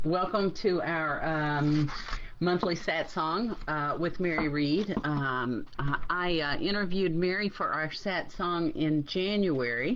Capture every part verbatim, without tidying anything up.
Welcome to our um, monthly Satsang uh, with Mary Reed. Um, I uh, interviewed Mary for our Satsang in January.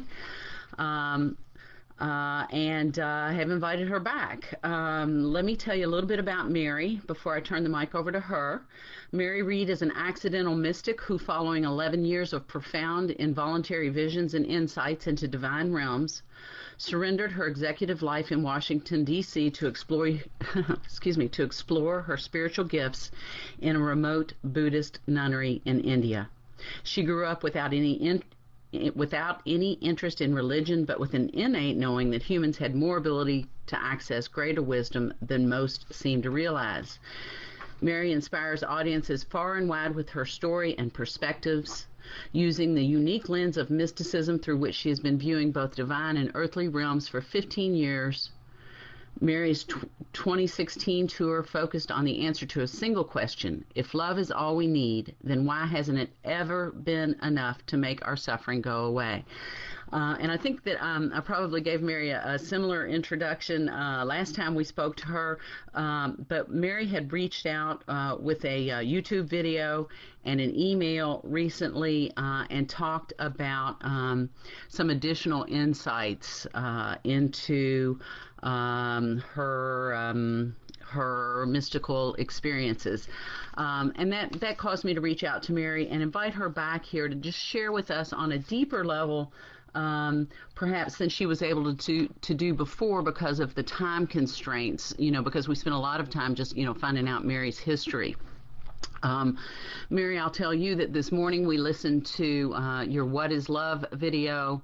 Um, uh, and uh, have invited her back. Um, let me tell you a little bit about Mary before I turn the mic over to her. Mary Reed is an accidental mystic who, following eleven years of profound involuntary visions and insights into divine realms, surrendered her executive life in Washington, D C to explore, excuse me, to explore her spiritual gifts in a remote Buddhist nunnery in India. She grew up without any in, without any interest in religion, but with an innate knowing that humans had more ability to access greater wisdom than most seem to realize. Mary inspires audiences far and wide with her story and perspectives, using the unique lens of mysticism through which she has been viewing both divine and earthly realms for fifteen years. Mary's twenty sixteen tour focused on the answer to a single question: if love is all we need, then why hasn't it ever been enough to make our suffering go away? Uh, and I think that um, I probably gave Mary a, a similar introduction uh, last time we spoke to her, um, but Mary had reached out uh, with a uh, YouTube video and an email recently uh, and talked about um, some additional insights uh, into um, her um, her mystical experiences. Um, and that, that caused me to reach out to Mary and invite her back here to just share with us on a deeper level, Um, perhaps than she was able to, to to do before because of the time constraints, you know, because we spent a lot of time just, you know, finding out Mary's history. Um, Mary, I'll tell you that this morning we listened to uh, your What is Love video,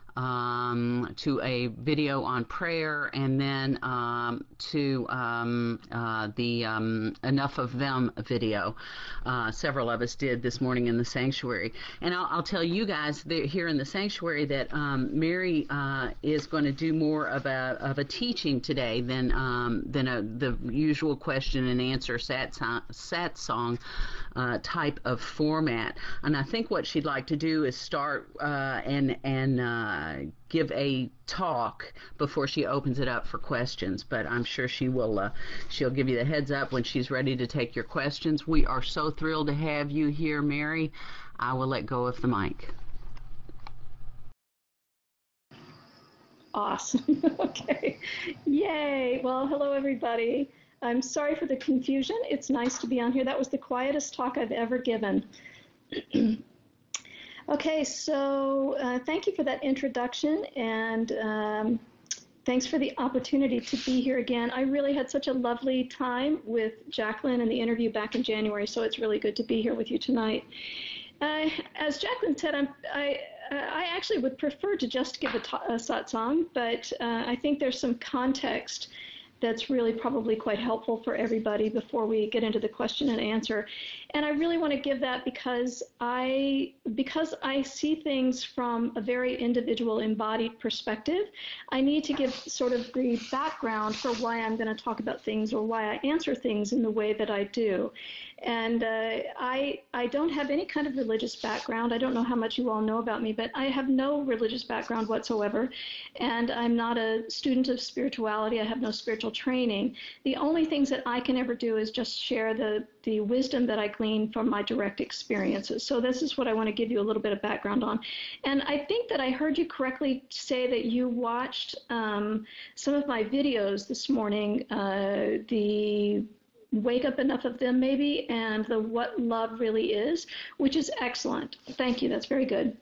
um, to a video on prayer, and then um, to um, uh, the um, Enough of Them video. Uh, several of us did this morning in the sanctuary. And I'll, I'll tell you guys that here in the sanctuary that um, Mary uh, is going to do more of a of a teaching today than um, than a, the usual question and answer satsang, satsang uh, type of format. And I think what she'd like to do is start uh, and and uh, give a talk before she opens it up for questions, but I'm sure she will uh, she'll give you the heads up when she's ready to take your questions. We are so thrilled to have you here, Mary. I will let go of the mic. Awesome. Okay. Yay. Well, hello, everybody. I'm sorry for the confusion. It's nice to be on here. That was the quietest talk I've ever given. Okay, so uh, thank you for that introduction, and um, thanks for the opportunity to be here again. I really had such a lovely time with Jacqueline in the interview back in January, so it's really good to be here with you tonight. Uh, as Jacqueline said, I'm, I, I actually would prefer to just give a, a satsang, but uh, I think there's some context that's really probably quite helpful for everybody before we get into the question and answer. And I really want to give that because I because I see things from a very individual embodied perspective. I need to give sort of the background for why I'm going to talk about things or why I answer things in the way that I do. And uh, I, I don't have any kind of religious background. I don't know how much you all know about me, but I have no religious background whatsoever. And I'm not a student of spirituality. I have no spiritual training. The only things that I can ever do is just share the, the wisdom that I glean from my direct experiences. So this is what I want to give you a little bit of background on. And I think that I heard you correctly say that you watched um, some of my videos this morning, uh, the Wake Up Enough of Them maybe, and the What Love Really Is, which is excellent. Thank you. That's very good.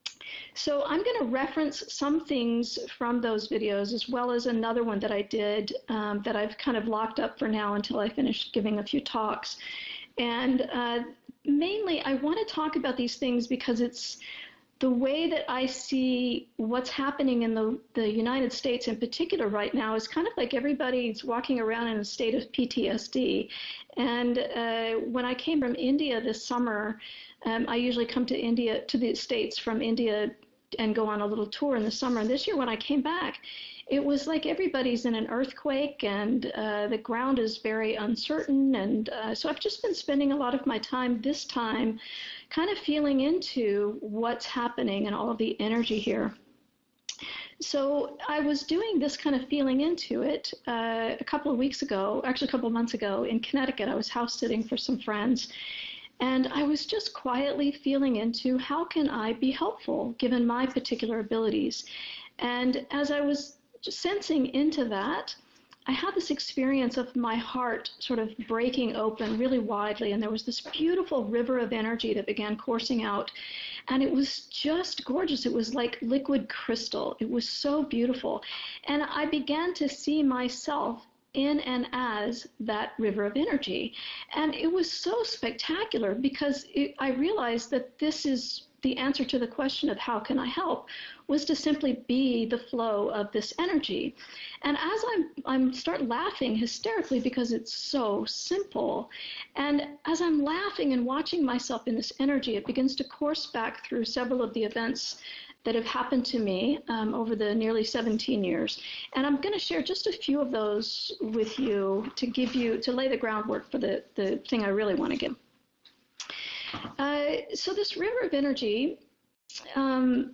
So I'm going to reference some things from those videos as well as another one that I did um, that I've kind of locked up for now until I finish giving a few talks. And uh, mainly I want to talk about these things because it's the way that I see what's happening in the, the United States in particular right now is kind of like everybody's walking around in a state of P T S D. And uh, when I came from India this summer, um, I usually come to India, to the States from India and go on a little tour in the summer. And this year when I came back, it was like everybody's in an earthquake and uh, the ground is very uncertain. And uh, so I've just been spending a lot of my time this time kind of feeling into what's happening and all of the energy here. So I was doing this kind of feeling into it uh, a couple of weeks ago, actually a couple of months ago in Connecticut. I was house sitting for some friends, and I was just quietly feeling into how can I be helpful given my particular abilities. And as I was just sensing into that, I had this experience of my heart sort of breaking open really widely, and there was this beautiful river of energy that began coursing out, and it was just gorgeous. It was like liquid crystal. It was so beautiful, and I began to see myself in and as that river of energy, and it was so spectacular because it, I realized that this is the answer to the question of how can I help, was to simply be the flow of this energy. And as I'm, I'm start laughing hysterically because it's so simple, and as I'm laughing and watching myself in this energy, it begins to course back through several of the events that have happened to me um, over the nearly seventeen years. And I'm going to share just a few of those with you to give you, to lay the groundwork for the, the thing I really want to give. Uh, so this river of energy, um,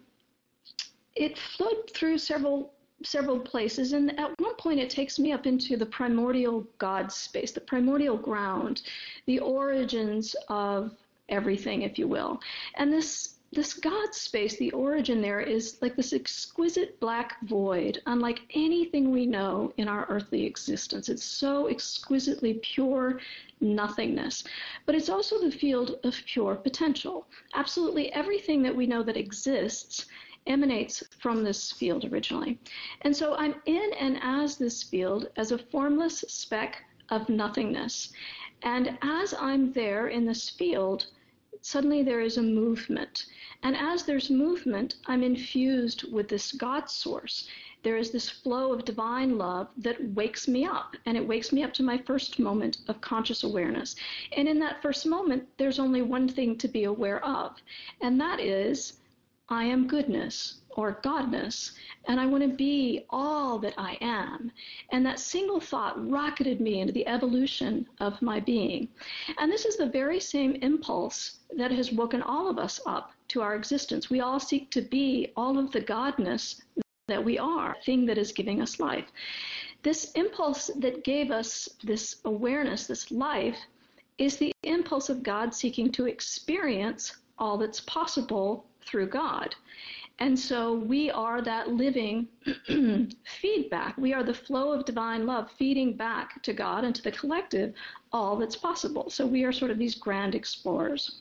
it flowed through several several places, and at one point it takes me up into the primordial God space, the primordial ground, the origins of everything, if you will. And this this God space, the origin there, is like this exquisite black void, unlike anything we know in our earthly existence. It's so exquisitely pure nothingness. But it's also the field of pure potential. Absolutely everything that we know that exists emanates from this field originally. And so I'm in and as this field as a formless speck of nothingness. And as I'm there in this field, suddenly there is a movement. And as there's movement, I'm infused with this God source. There is this flow of divine love that wakes me up, and it wakes me up to my first moment of conscious awareness. And in that first moment, there's only one thing to be aware of, and that is I am goodness or Godness, and I want to be all that I am. And that single thought rocketed me into the evolution of my being. And this is the very same impulse that has woken all of us up to our existence. We all seek to be all of the Godness that we are, the thing that is giving us life. This impulse that gave us this awareness, this life, is the impulse of God seeking to experience all that's possible through God. And so we are that living feedback. We are the flow of divine love feeding back to God and to the collective all that's possible. So we are sort of these grand explorers.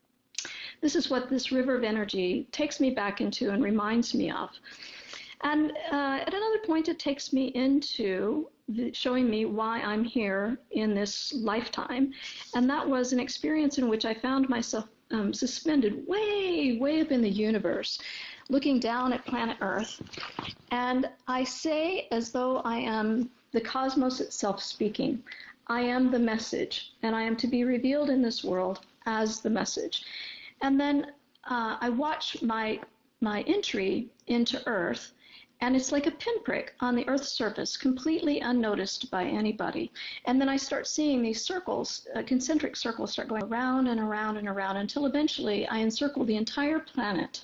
This is what this river of energy takes me back into and reminds me of. And uh, at another point, it takes me into the, showing me why I'm here in this lifetime. And that was an experience in which I found myself um, suspended way, way up in the universe, looking down at planet Earth. And I say as though I am the cosmos itself speaking. I am the message, and I am to be revealed in this world as the message. And then uh, I watch my my entry into Earth, and it's like a pinprick on the Earth's surface, completely unnoticed by anybody. And then I start seeing these circles, uh, concentric circles, start going around and around and around until eventually I encircle the entire planet.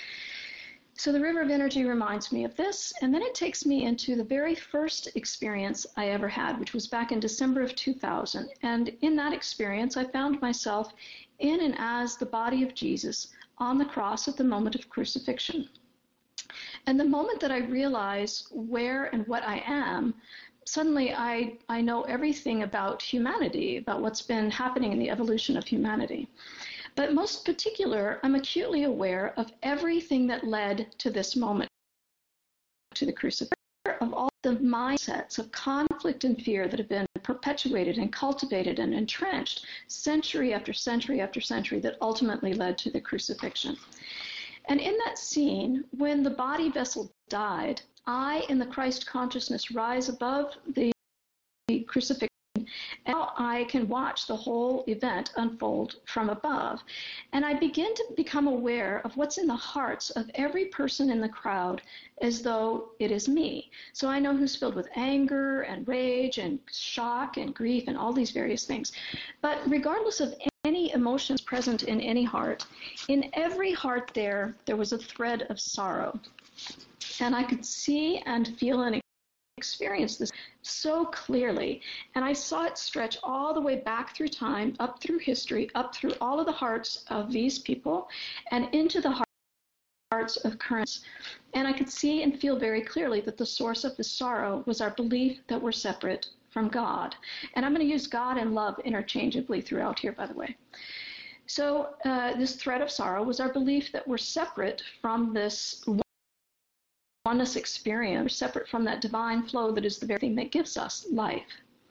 So the river of energy reminds me of this, and then it takes me into the very first experience I ever had, which was back in December of two thousand. And in that experience, I found myself in and as the body of Jesus on the cross at the moment of crucifixion. And the moment that I realize where and what I am, suddenly I, I know everything about humanity, about what's been happening in the evolution of humanity. But most particular, I'm acutely aware of everything that led to this moment, to the crucifixion, of all the mindsets of conflict and fear that have been perpetuated and cultivated and entrenched century after century after century that ultimately led to the crucifixion. And in that scene, when the body vessel died, I, in the Christ consciousness, rise above the crucifixion. Now I can watch the whole event unfold from above. And I begin to become aware of what's in the hearts of every person in the crowd as though it is me. So I know who's filled with anger and rage and shock and grief and all these various things. But regardless of any emotions present in any heart, in every heart there, there was a thread of sorrow. And I could see and feel and experience this so clearly. And I saw it stretch all the way back through time, up through history, up through all of the hearts of these people, and into the hearts of currents. And I could see and feel very clearly that the source of the sorrow was our belief that we're separate from God. And I'm going to use God and love interchangeably throughout here, by the way. So uh, this thread of sorrow was our belief that we're separate from this oneness experience, separate from that divine flow that is the very thing that gives us life.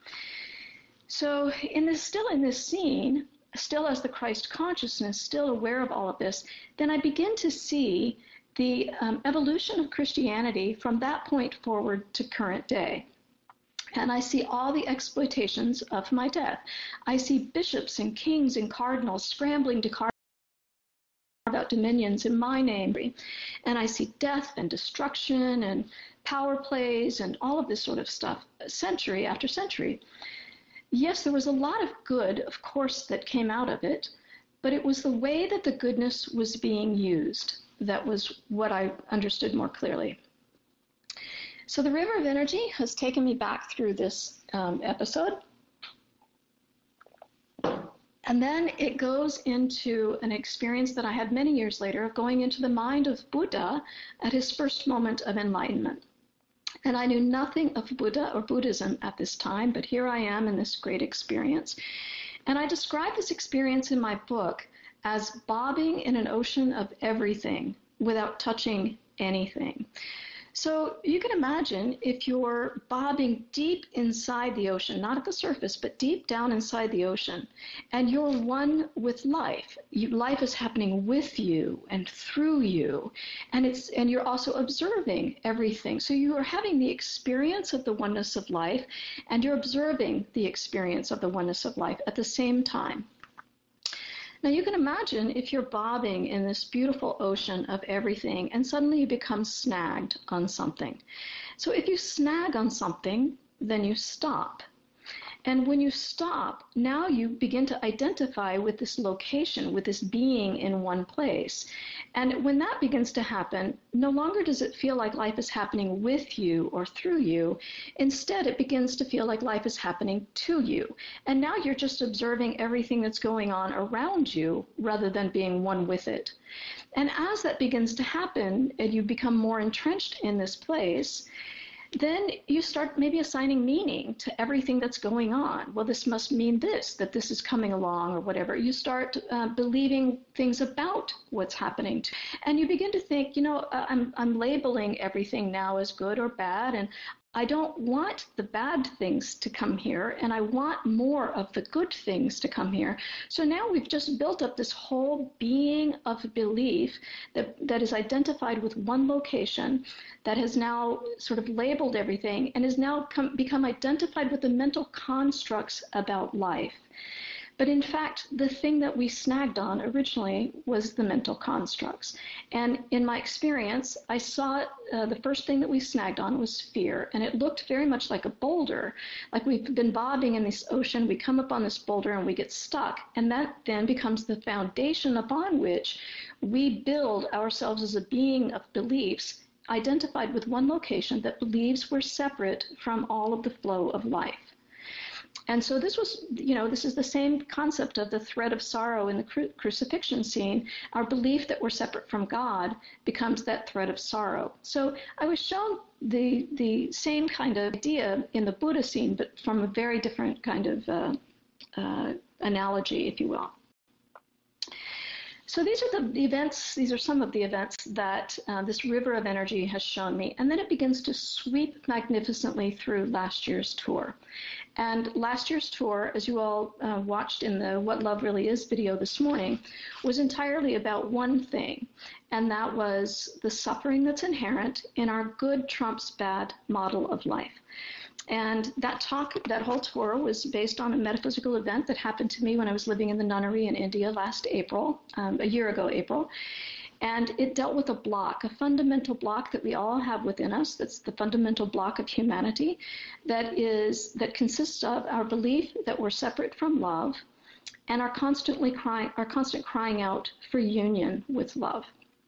So in this, still in this scene, still as the Christ consciousness, still aware of all of this, then I begin to see the um, evolution of Christianity from that point forward to current day. And I see all the exploitations of my death. I see bishops and kings and cardinals scrambling to carve out dominions in my name. And I see death and destruction and power plays and all of this sort of stuff, century after century. Yes, there was a lot of good, of course, that came out of it, but it was the way that the goodness was being used that was what I understood more clearly. So the river of energy has taken me back through this um, episode. And then it goes into an experience that I had many years later of going into the mind of Buddha at his first moment of enlightenment. And I knew nothing of Buddha or Buddhism at this time, but here I am in this great experience. And I describe this experience in my book as bobbing in an ocean of everything without touching anything. So you can imagine if you're bobbing deep inside the ocean, not at the surface, but deep down inside the ocean, and you're one with life. You, life is happening with you and through you, and it's and you're also observing everything. So you are having the experience of the oneness of life, and you're observing the experience of the oneness of life at the same time. Now you can imagine if you're bobbing in this beautiful ocean of everything and suddenly you become snagged on something. So if you snag on something, then you stop. And when you stop, now you begin to identify with this location, with this being in one place. And when that begins to happen, no longer does it feel like life is happening with you or through you. Instead, it begins to feel like life is happening to you. And now you're just observing everything that's going on around you rather than being one with it. And as that begins to happen and you become more entrenched in this place, then you start maybe assigning meaning to everything that's going on. Well, this must mean this, that this is coming along or whatever. You start uh, believing things about what's happening. To, and you begin to think, you know, uh, I'm, I'm labeling everything now as good or bad, and I don't want the bad things to come here, and I want more of the good things to come here. So now we've just built up this whole being of belief that, that is identified with one location, that has now sort of labeled everything, and is now come, become identified with the mental constructs about life. But in fact, the thing that we snagged on originally was the mental constructs. And in my experience, I saw uh, the first thing that we snagged on was fear. And it looked very much like a boulder. Like we've been bobbing in this ocean, we come up on this boulder and we get stuck. And that then becomes the foundation upon which we build ourselves as a being of beliefs identified with one location that believes we're separate from all of the flow of life. And so this was, you know, this is the same concept of the thread of sorrow in the cru- crucifixion scene. Our belief that we're separate from God becomes that thread of sorrow. So I was shown the the same kind of idea in the Buddha scene, but from a very different kind of uh, uh, analogy, if you will. So these are the events, these are some of the events that uh, this river of energy has shown me. And then it begins to sweep magnificently through last year's tour. And last year's tour, as you all uh, watched in the What Love Really Is video this morning, was entirely about one thing, and that was the suffering that's inherent in our good trumps bad model of life. And that talk, that whole tour was based on a metaphysical event that happened to me when I was living in the nunnery in India last April, um, a year ago April. And it dealt with a block, a fundamental block that we all have within us. That's the fundamental block of humanity that is, that consists of our belief that we're separate from love and our constantly crying, our constant crying out for union with love.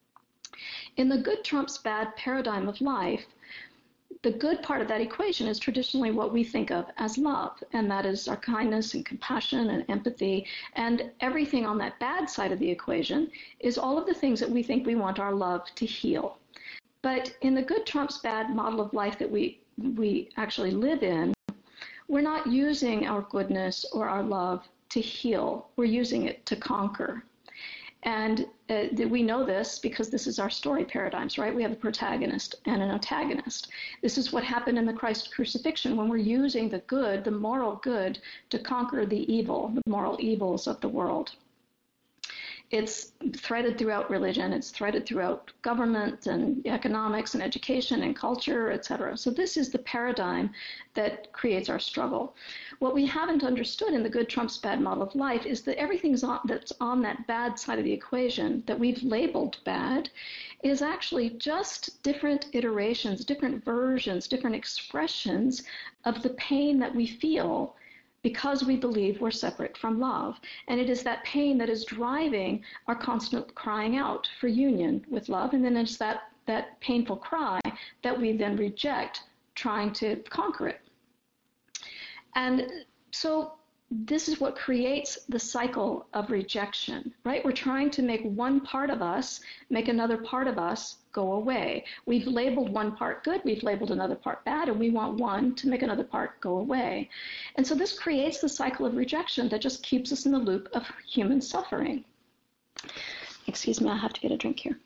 In the good trumps bad paradigm of life, the good part of that equation is traditionally what we think of as love, and that is our kindness and compassion and empathy, and everything on that bad side of the equation is all of the things that we think we want our love to heal. But in the good trumps bad model of life that we, we actually live in, we're not using our goodness or our love to heal. We're using it to conquer. And uh, we know this because this is our story paradigms, right? We have a protagonist and an antagonist. This is what happened in the Christ crucifixion when we're using the good, the moral good, to conquer the evil, the moral evils of the world. It's threaded throughout religion. It's threaded throughout government and economics and education and culture, et cetera. So this is the paradigm that creates our struggle. What we haven't understood in the good trumps bad model of life is that everything that's on that bad side of the equation that we've labeled bad is actually just different iterations, different versions, different expressions of the pain that we feel because we believe we're separate from love. And it is that pain that is driving our constant crying out for union with love. And then it's that, that painful cry that we then reject, trying to conquer it. And so this is what creates the cycle of rejection, right? We're trying to make one part of us make another part of us go away. We've labeled one part good, we've labeled another part bad, and we want one to make another part go away. And so this creates the cycle of rejection that just keeps us in the loop of human suffering. Excuse me, I have to get a drink here.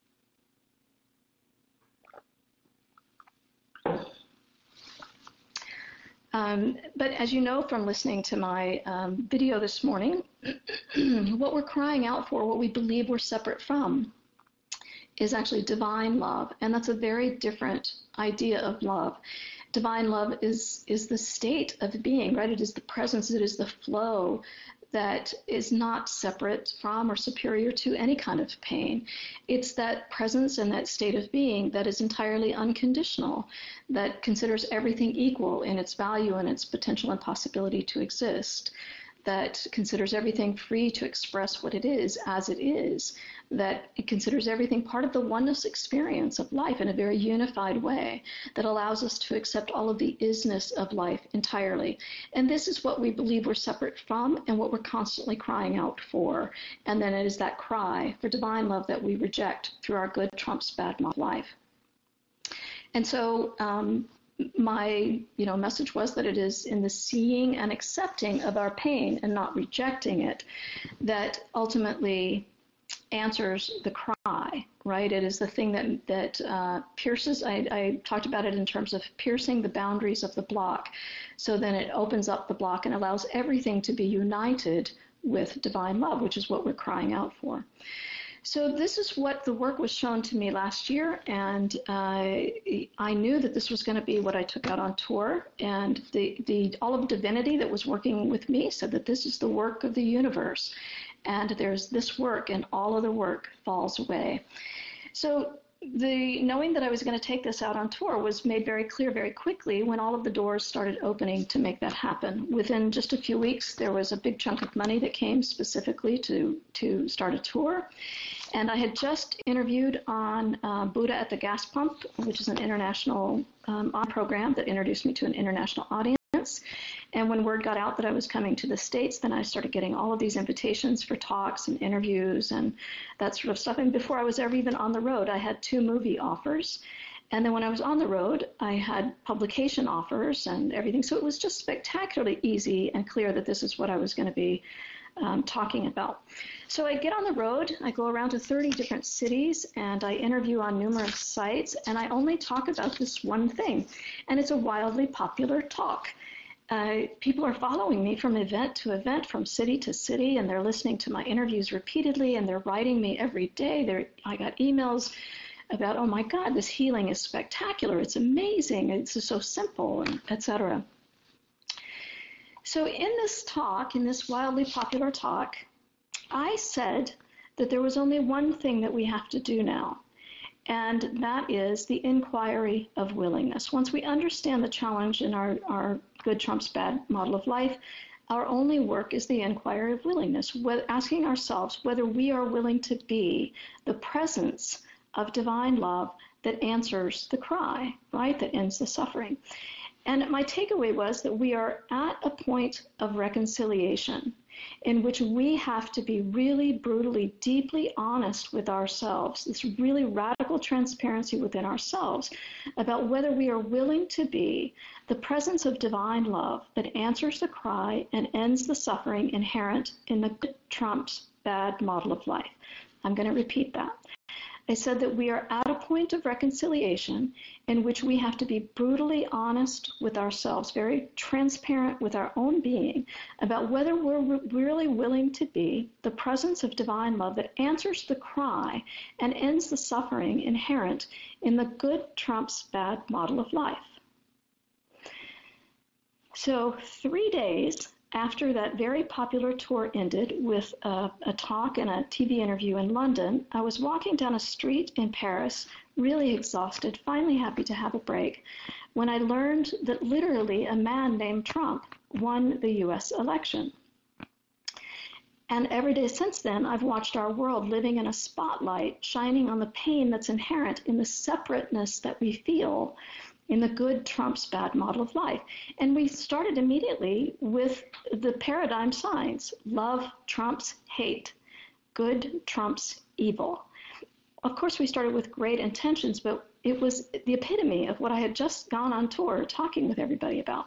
Um, but as you know from listening to my um, video this morning, what we're crying out for, what we believe we're separate from, is actually divine love. And that's a very different idea of love. Divine love is, is the state of being, right? It is the presence, it is the flow that is not separate from or superior to any kind of pain. It's that presence and that state of being that is entirely unconditional, that considers everything equal in its value and its potential and possibility to exist, that considers everything free to express what it is as it is, that it considers everything part of the oneness experience of life in a very unified way that allows us to accept all of the isness of life entirely. And this is what we believe we're separate from and what we're constantly crying out for. And then it is that cry for divine love that we reject through our good trumps bad model life. And so um, my you know, message was that it is in the seeing and accepting of our pain and not rejecting it that ultimately answers the cry, right? It is the thing that, that uh, pierces, I, I talked about it in terms of piercing the boundaries of the block. So then it opens up the block and allows everything to be united with divine love, which is what we're crying out for. So this is what the work was shown to me last year, and uh, I knew that this was going to be what I took out on tour, and the, the all of divinity that was working with me said that this is the work of the universe, and there's this work and all other work falls away. So the knowing that I was going to take this out on tour was made very clear very quickly when all of the doors started opening to make that happen. Within just a few weeks, there was a big chunk of money that came specifically to, to start a tour. And I had just interviewed on uh, Buddha at the Gas Pump, which is an international um, program that introduced me to an international audience. And when word got out that I was coming to the States, then I started getting all of these invitations for talks and interviews and that sort of stuff. And before I was ever even on the road, I had two movie offers. And then when I was on the road, I had publication offers and everything. So it was just spectacularly easy and clear that this is what I was going to be um, talking about. So I get on the road, I go around to thirty different cities, and I interview on numerous sites, and I only talk about this one thing. And it's a wildly popular talk. Uh, people are following me from event to event, from city to city, and they're listening to my interviews repeatedly, and they're writing me every day. They're, I got emails about, oh my God, this healing is spectacular. It's amazing. It's just so simple, and et cetera. So in this talk, in this wildly popular talk, I said that there was only one thing that we have to do now, and that is the inquiry of willingness. Once we understand the challenge in our, our good trumps bad model of life, our only work is the inquiry of willingness, asking ourselves whether we are willing to be the presence of divine love that answers the cry, right? That ends the suffering. And my takeaway was that we are at a point of reconciliation in which we have to be really brutally, deeply honest with ourselves, this really radical transparency within ourselves about whether we are willing to be the presence of divine love that answers the cry and ends the suffering inherent in the good trumps bad model of life. I'm going to repeat that. I said that we are at a point of reconciliation in which we have to be brutally honest with ourselves, very transparent with our own being about whether we're really willing to be the presence of divine love that answers the cry and ends the suffering inherent in the good trumps bad model of life. So three days after that very popular tour ended with a, a talk and a T V interview in London, I was walking down a street in Paris, really exhausted, finally happy to have a break, when I learned that literally a man named Trump won the U S election. And every day since then, I've watched our world living in a spotlight, shining on the pain that's inherent in the separateness that we feel in the good trumps bad model of life. And we started immediately with the paradigm signs. Love trumps hate. Good trumps evil. Of course, we started with great intentions, but it was the epitome of what I had just gone on tour talking with everybody about.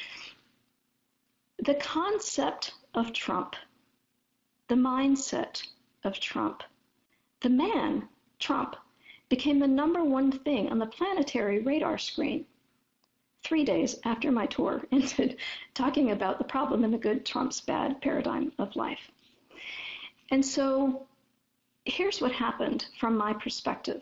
The concept of Trump, the mindset of Trump, the man, Trump, became the number one thing on the planetary radar screen three days after my tour ended, talking about the problem in the good trumps bad paradigm of life. And so here's what happened from my perspective.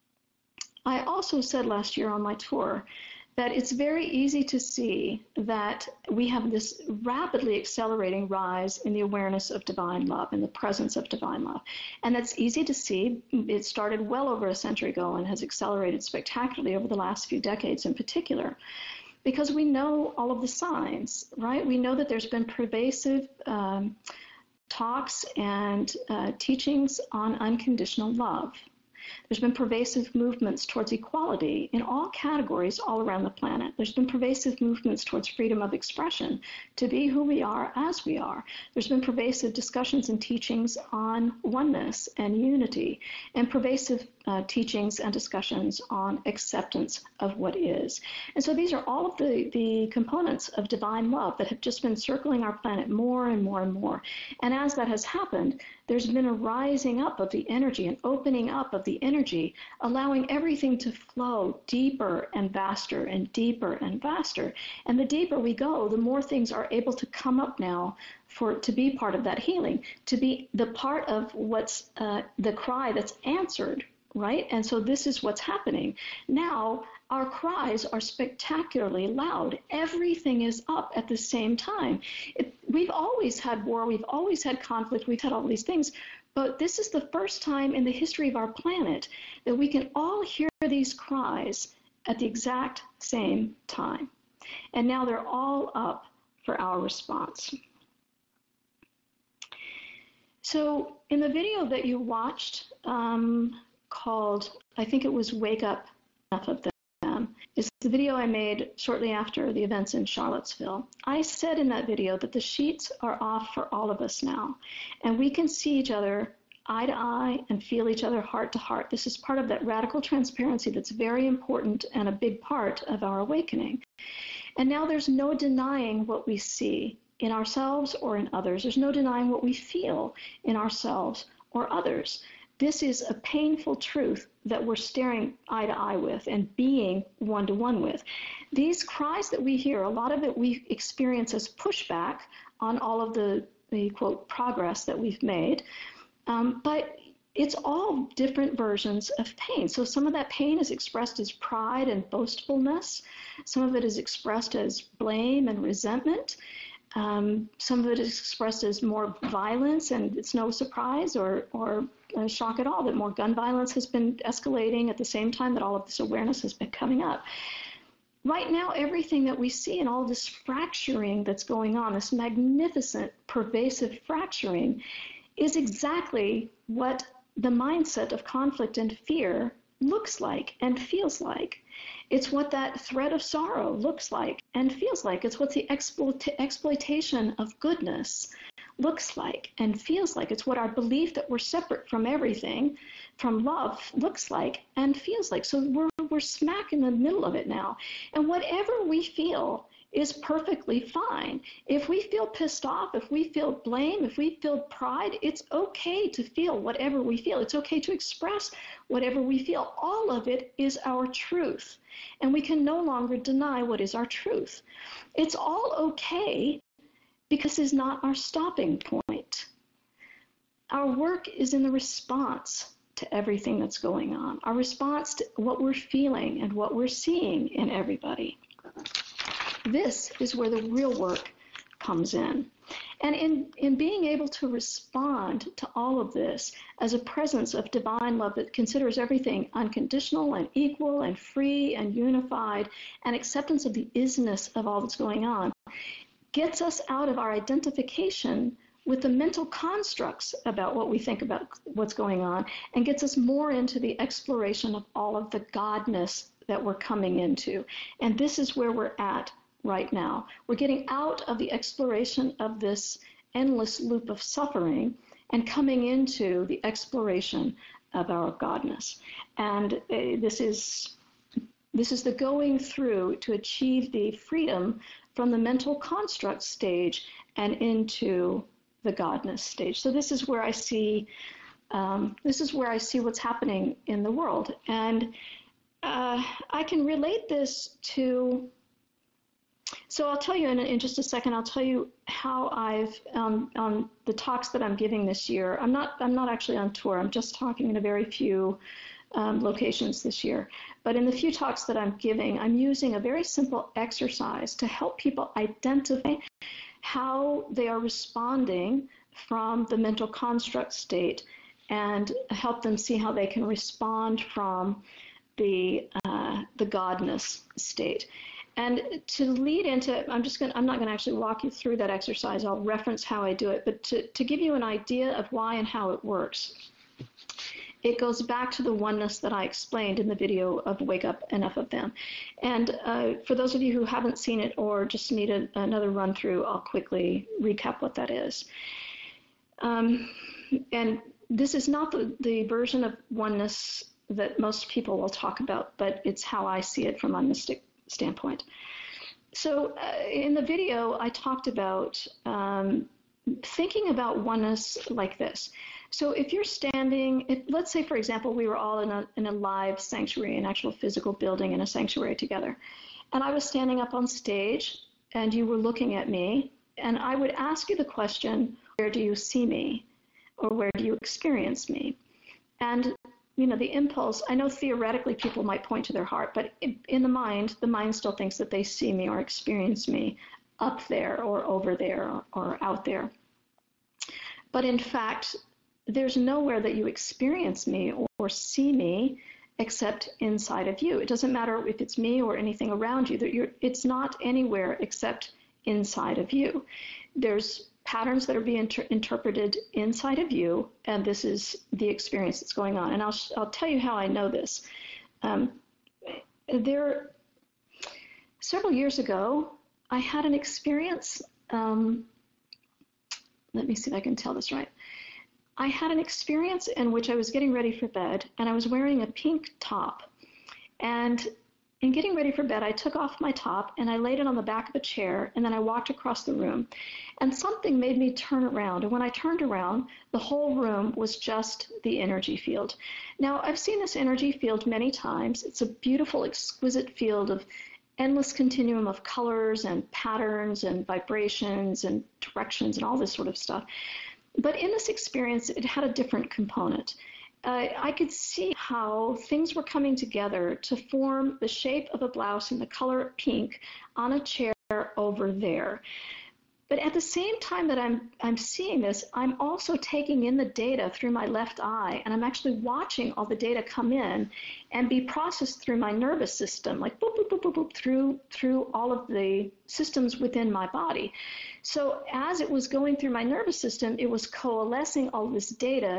I also said last year on my tour that it's very easy to see that we have this rapidly accelerating rise in the awareness of divine love and the presence of divine love. And that's easy to see. It started well over a century ago and has accelerated spectacularly over the last few decades in particular, because we know all of the signs, right? We know that there's been pervasive um, talks and uh, teachings on unconditional love. There's been pervasive movements towards equality in all categories all around the planet. There's been pervasive movements towards freedom of expression, to be who we are as we are. There's been pervasive discussions and teachings on oneness and unity, and pervasive uh, teachings and discussions on acceptance of what is. And so these are all of the, the components of divine love that have just been circling our planet more and more and more. And as that has happened, there's been a rising up of the energy, an opening up of the energy, allowing everything to flow deeper and vaster and deeper and vaster. And the deeper we go, the more things are able to come up now for to be part of that healing, to be the part of what's uh, the cry that's answered, right? And so this is what's happening. Now, our cries are spectacularly loud. Everything is up at the same time. It, we've always had war. We've always had conflict. We've had all these things. But this is the first time in the history of our planet that we can all hear these cries at the exact same time. And now they're all up for our response. So in the video that you watched um, called, I think it was Wake Up, Enough of Them, is the video I made shortly after the events in Charlottesville. I said in that video that the sheets are off for all of us now, and we can see each other eye to eye and feel each other heart to heart. This is part of that radical transparency that's very important and a big part of our awakening. And now there's no denying what we see in ourselves or in others. There's no denying what we feel in ourselves or others. This is a painful truth that we're staring eye to eye with and being one-to-one with. These cries that we hear, a lot of it we experience as pushback on all of the, the quote, progress that we've made. Um, but it's all different versions of pain. So some of that pain is expressed as pride and boastfulness. Some of it is expressed as blame and resentment. Um, some of it is expressed as more violence, and it's no surprise or, or uh, shock at all that more gun violence has been escalating at the same time that all of this awareness has been coming up. Right now, everything that we see and all this fracturing that's going on, this magnificent, pervasive fracturing, is exactly what the mindset of conflict and fear looks like and feels like. It's what that thread of sorrow looks like and feels like. It's what the exploit- exploitation of goodness looks like and feels like. It's what our belief that we're separate from everything, from love, looks like and feels like. So we're, we're smack in the middle of it now. And whatever we feel is perfectly fine. If we feel pissed off, if we feel blame, if we feel pride, it's okay to feel whatever we feel. It's okay to express whatever we feel. All of it is our truth, and we can no longer deny what is our truth. It's all okay because it's not our stopping point. Our work is in the response to everything that's going on, our response to what we're feeling and what we're seeing in everybody. This is where the real work comes in. And in, in being able to respond to all of this as a presence of divine love that considers everything unconditional and equal and free and unified, and acceptance of the isness of all that's going on, gets us out of our identification with the mental constructs about what we think about what's going on, and gets us more into the exploration of all of the godness that we're coming into. And this is where we're at right now. We're getting out of the exploration of this endless loop of suffering and coming into the exploration of our godness. And uh, this is this is the going through to achieve the freedom from the mental construct stage and into the godness stage. So this is where I see um, this is where I see what's happening in the world. And uh, I can relate this to So I'll tell you in, in just a second. I'll tell you how I've um, on the talks that I'm giving this year. I'm not. I'm not actually on tour. I'm just talking in a very few um, locations this year. But in the few talks that I'm giving, I'm using a very simple exercise to help people identify how they are responding from the mental construct state, and help them see how they can respond from the uh, the godness state. And to lead into, I'm just going I'm not going to actually walk you through that exercise. I'll reference how I do it, but to, to give you an idea of why and how it works, it goes back to the oneness that I explained in the video of Wake Up, Enough of Them. And uh, for those of you who haven't seen it or just need a, another run through, I'll quickly recap what that is. Um, and this is not the, the version of oneness that most people will talk about, but it's how I see it from a mystic standpoint. So uh, in the video, I talked about um, thinking about oneness like this. So if you're standing, if, let's say, for example, we were all in a, in a live sanctuary, an actual physical building in a sanctuary together, and I was standing up on stage and you were looking at me, and I would ask you the question, where do you see me? Or where do you experience me? And you know, the impulse, I know theoretically people might point to their heart, but in the mind, the mind still thinks that they see me or experience me up there or over there or, or out there. But in fact, there's nowhere that you experience me or, or see me except inside of you. It doesn't matter if it's me or anything around you. That you're, it's not anywhere except inside of you. There's patterns that are being inter- interpreted inside of you, and this is the experience that's going on. And I'll I'll tell you how I know this. Um, there, several years ago, I had an experience. Um, let me see if I can tell this right. I had an experience in which I was getting ready for bed, and I was wearing a pink top. And in getting ready for bed, I took off my top and I laid it on the back of a chair, and then I walked across the room. And something made me turn around. And when I turned around, the whole room was just the energy field. Now, I've seen this energy field many times. It's a beautiful, exquisite field of endless continuum of colors and patterns and vibrations and directions and all this sort of stuff. But in this experience, it had a different component. Uh, I could see how things were coming together to form the shape of a blouse in the color pink on a chair over there. But at the same time that I'm I'm seeing this, I'm also taking in the data through my left eye, and I'm actually watching all the data come in and be processed through my nervous system, like boop, boop, boop, boop, boop, through, through all of the systems within my body. So as it was going through my nervous system, it was coalescing all this data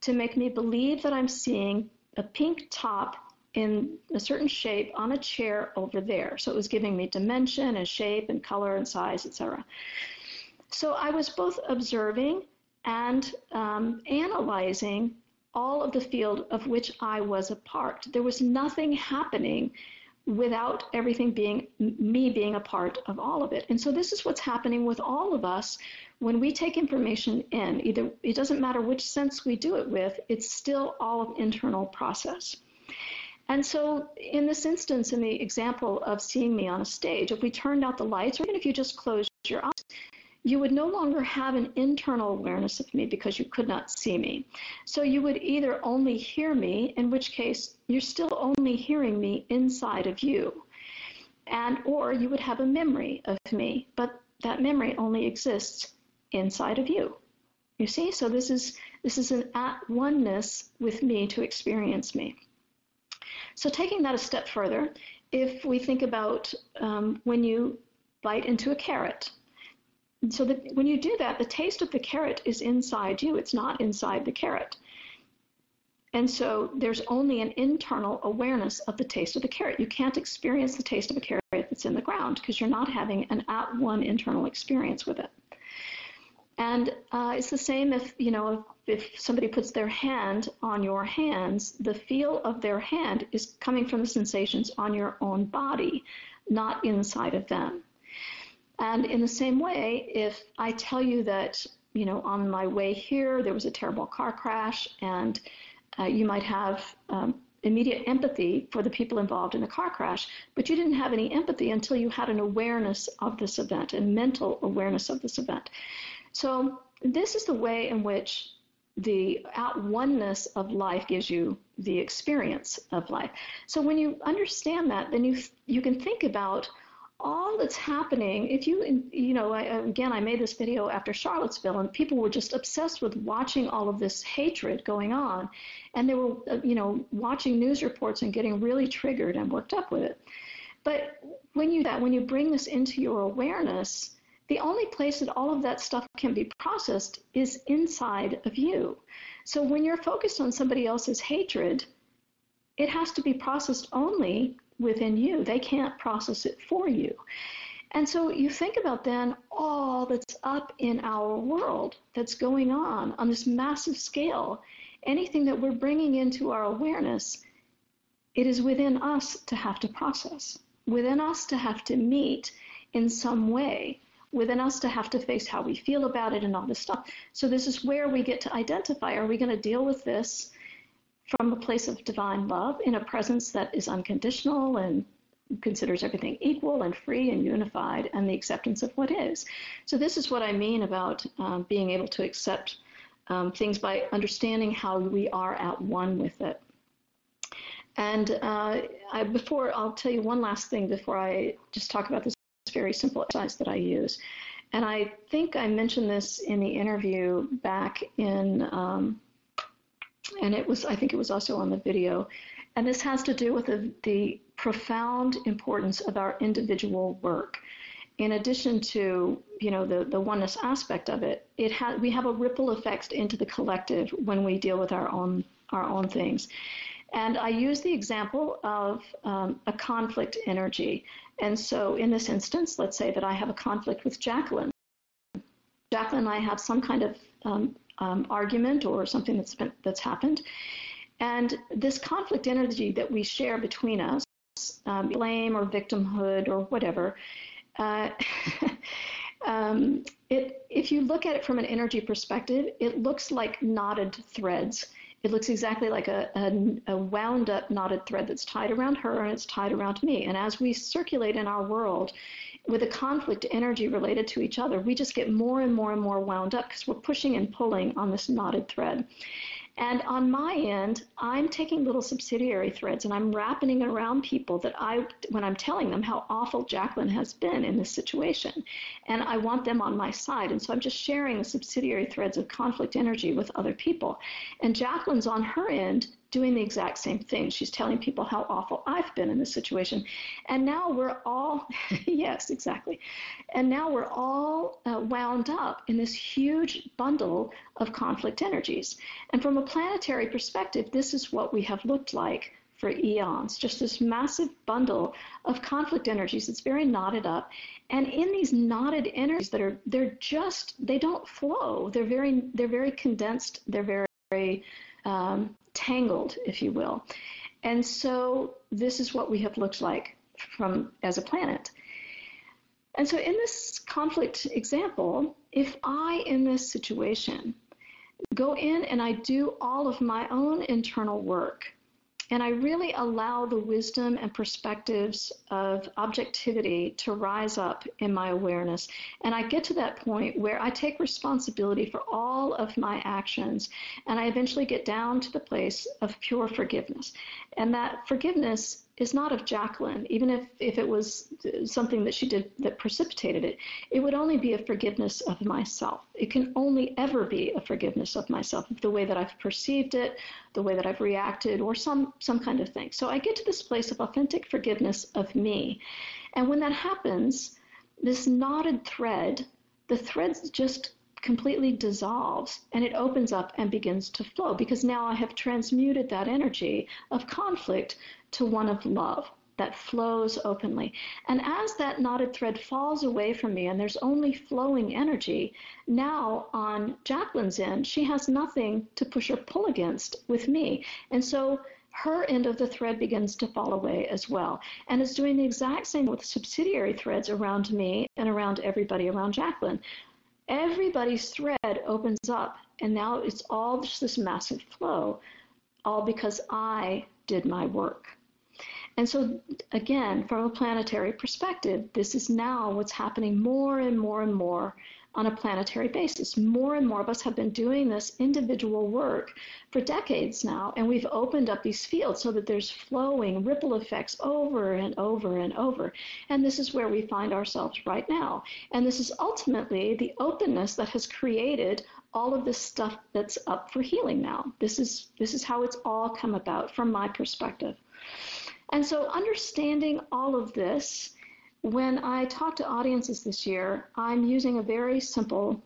to make me believe that I'm seeing a pink top in a certain shape on a chair over there. So it was giving me dimension and shape and color and size, et cetera. So I was both observing and um, analyzing all of the field of which I was a part. There was nothing happening without everything being, me being a part of all of it. And so this is what's happening with all of us when we take information in. Either, it doesn't matter which sense we do it with, it's still all of internal process. And so in this instance, in the example of seeing me on a stage, if we turned out the lights, or even if you just closed your eyes, you would no longer have an internal awareness of me because you could not see me. So you would either only hear me, in which case you're still only hearing me inside of you, and or you would have a memory of me, but that memory only exists inside of you. You see, so this is this is an at oneness with me to experience me. So taking that a step further, if we think about um, when you bite into a carrot, so that when you do that, the taste of the carrot is inside you. It's not inside the carrot. And so there's only an internal awareness of the taste of the carrot. You can't experience the taste of a carrot that's in the ground because you're not having an at-one internal experience with it. And uh, it's the same if, you know, if, if somebody puts their hand on your hands, the feel of their hand is coming from the sensations on your own body, not inside of them. And in the same way, if I tell you that, you know, on my way here, there was a terrible car crash, and uh, you might have um, immediate empathy for the people involved in the car crash, but you didn't have any empathy until you had an awareness of this event and mental awareness of this event. So this is the way in which the at-oneness of life gives you the experience of life. So when you understand that, then you you can think about all that's happening. If you, you know, I, again, I made this video after Charlottesville, and people were just obsessed with watching all of this hatred going on. And they were, you know, watching news reports and getting really triggered and worked up with it. But when you, that, when you bring this into your awareness, the only place that all of that stuff can be processed is inside of you. So when you're focused on somebody else's hatred, it has to be processed only within you. They can't process it for you. And so you think about then all that's up in our world that's going on on this massive scale. Anything that we're bringing into our awareness, it is within us to have to process, within us to have to meet in some way, within us to have to face how we feel about it and all this stuff. So this is where we get to identify, are we going to deal with this from a place of divine love in a presence that is unconditional and considers everything equal and free and unified, and the acceptance of what is. So this is what I mean about um, being able to accept um, things by understanding how we are at one with it. And uh, I, before, I'll tell you one last thing before I just talk about this very simple exercise that I use. And I think I mentioned this in the interview back in, um, and it was, I think it was also on the video. And this has to do with the, the profound importance of our individual work. In addition to, you know, the, the oneness aspect of it, it ha- we have a ripple effect into the collective when we deal with our own, our own things. And I use the example of um, a conflict energy. And so in this instance, let's say that I have a conflict with Jacqueline. Jacqueline and I have some kind of um, um, argument or something that's been, that's happened. And this conflict energy that we share between us, um, blame or victimhood or whatever, uh, um, it, if you look at it from an energy perspective, it looks like knotted threads. It looks exactly like a, a, a wound up knotted thread that's tied around her and it's tied around me. And as we circulate in our world with a conflict energy related to each other, we just get more and more and more wound up because we're pushing and pulling on this knotted thread. And on my end, I'm taking little subsidiary threads and I'm wrapping it around people that I, when I'm telling them how awful Jacqueline has been in this situation, and I want them on my side. And so I'm just sharing the subsidiary threads of conflict energy with other people. And Jacqueline's on her end doing the exact same thing. She's telling people how awful I've been in this situation. And now we're all, yes, exactly. And now we're all uh, wound up in this huge bundle of conflict energies. And from a planetary perspective, this is what we have looked like for eons, just this massive bundle of conflict energies that's very knotted up. And in these knotted energies that are, they're just, they don't flow. They're very, they're very condensed. They're very, very um, tangled, if you will. And so this is what we have looked like from as a planet. And so in this conflict example, if I, in this situation, go in and I do all of my own internal work, and I really allow the wisdom and perspectives of objectivity to rise up in my awareness. And I get to that point where I take responsibility for all of my actions, and I eventually get down to the place of pure forgiveness. And that forgiveness is not of Jacqueline, even if, if it was something that she did that precipitated it. It would only be a forgiveness of myself. It can only ever be a forgiveness of myself, of the way that I've perceived it, the way that I've reacted, or some, some kind of thing. So I get to this place of authentic forgiveness of me. And when that happens, this knotted thread, the thread just completely dissolves, and it opens up and begins to flow, because now I have transmuted that energy of conflict to one of love that flows openly. And as that knotted thread falls away from me and there's only flowing energy, now on Jacqueline's end, she has nothing to push or pull against with me. And so her end of the thread begins to fall away as well. And it's doing the exact same with subsidiary threads around me and around everybody around Jacqueline. Everybody's thread opens up, and now it's all just this massive flow, all because I did my work. And so, again, from a planetary perspective, this is now what's happening more and more and more on a planetary basis. More and more of us have been doing this individual work for decades now, and we've opened up these fields so that there's flowing ripple effects over and over and over. And this is where we find ourselves right now. And this is ultimately the openness that has created all of this stuff that's up for healing now. This is, this is how it's all come about from my perspective. And so understanding all of this, when I talk to audiences this year, I'm using a very simple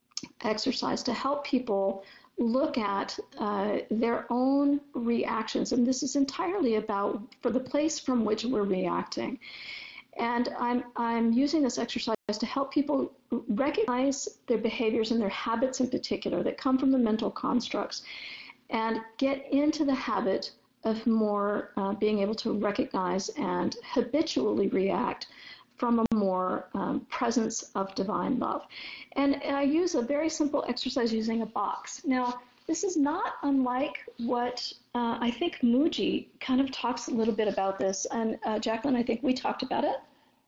exercise to help people look at uh, their own reactions. And this is entirely about for the place from which we're reacting. And I'm, I'm using this exercise to help people recognize their behaviors and their habits in particular that come from the mental constructs, and get into the habit of more uh, being able to recognize and habitually react from a more um, presence of divine love. And I use a very simple exercise using a box. Now, this is not unlike what uh, I think Mooji kind of talks a little bit about this, and uh, Jacqueline, I think we talked about it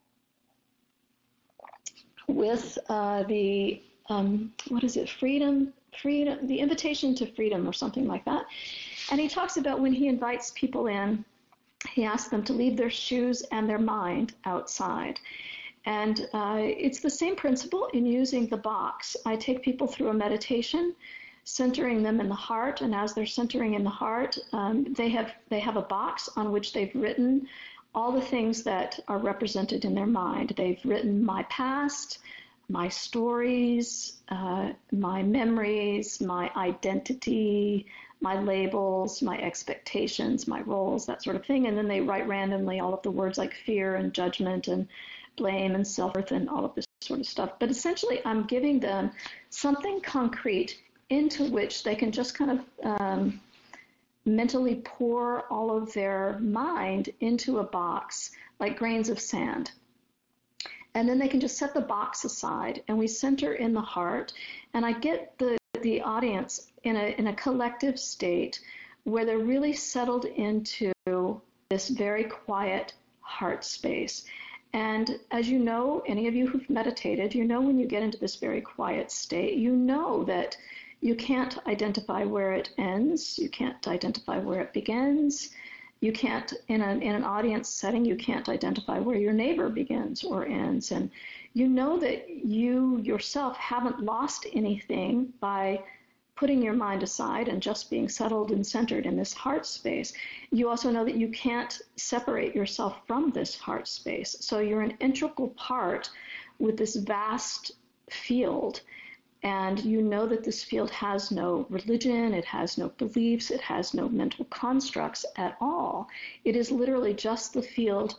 with uh, the, um, what is it, freedom, freedom, the invitation to freedom or something like that. And he talks about when he invites people in, he asks them to leave their shoes and their mind outside. And uh, it's the same principle in using the box. I take people through a meditation, centering them in the heart, and as they're centering in the heart, um, they have they have a box on which they've written all the things that are represented in their mind. They've written my past, my stories, uh, my memories, my identity, my labels, my expectations, my roles, that sort of thing. And then they write randomly all of the words like fear and judgment and blame and self-worth and all of this sort of stuff. But essentially, I'm giving them something concrete into which they can just kind of um, mentally pour all of their mind into a box like grains of sand. And then they can just set the box aside, and we center in the heart. And I get the, the audience in a, in a collective state where they're really settled into this very quiet heart space. And as you know, any of you who've meditated, you know when you get into this very quiet state, you know that you can't identify where it ends, you can't identify where it begins, you can't, in, a, in an audience setting, you can't identify where your neighbor begins or ends. And you know that you yourself haven't lost anything by putting your mind aside and just being settled and centered in this heart space, you also know that you can't separate yourself from this heart space. So you're an integral part with this vast field. And you know that this field has no religion, it has no beliefs, it has no mental constructs at all. It is literally just the field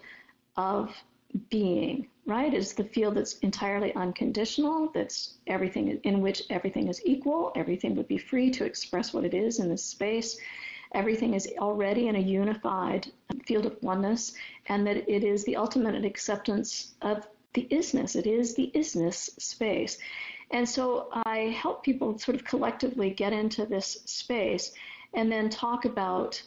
of being, right? It's the field that's entirely unconditional, that's everything in which everything is equal, everything would be free to express what it is in this space. Everything is already in a unified field of oneness, and that it is the ultimate acceptance of the isness. It is the isness space. And so I help people sort of collectively get into this space and then talk about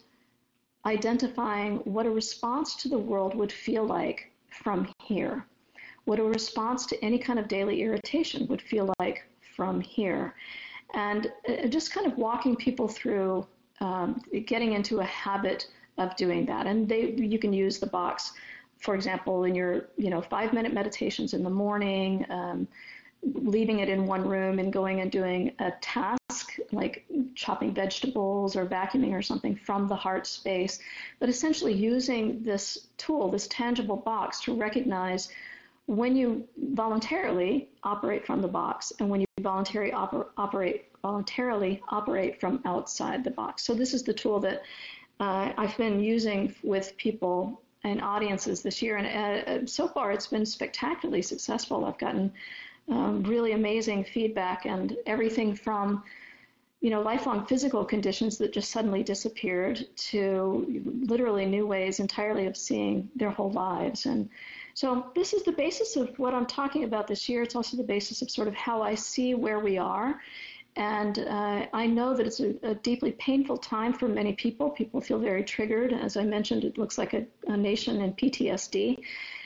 identifying what a response to the world would feel like from here, what a response to any kind of daily irritation would feel like from here. And just kind of walking people through um, getting into a habit of doing that. And they, you can use the box, for example, in your you know five-minute meditations in the morning, um, leaving it in one room and going and doing a task like chopping vegetables or vacuuming or something from the heart space, but essentially using this tool, this tangible box, to recognize when you voluntarily operate from the box and when you voluntarily oper- operate voluntarily operate from outside the box. So this is the tool that uh, I've been using with people and audiences this year, and uh, so far it's been spectacularly successful. I've gotten Um, really amazing feedback, and everything from, you know, lifelong physical conditions that just suddenly disappeared to literally new ways entirely of seeing their whole lives. And so this is the basis of what I'm talking about this year. It's also the basis of sort of how I see where we are. And uh, I know that it's a, a deeply painful time for many people. People feel very triggered. As I mentioned, it looks like a, a nation in P T S D.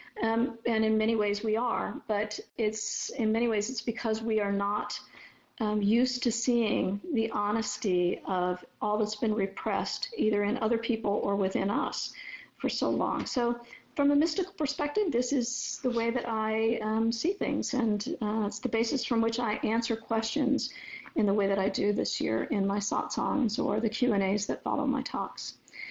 Um, and in many ways we are, but it's in many ways it's because we are not um, used to seeing the honesty of all that's been repressed, either in other people or within us, for so long. So from a mystical perspective, this is the way that I um, see things, and uh, it's the basis from which I answer questions in the way that I do this year in my satsangs or the Q and A's that follow my talks.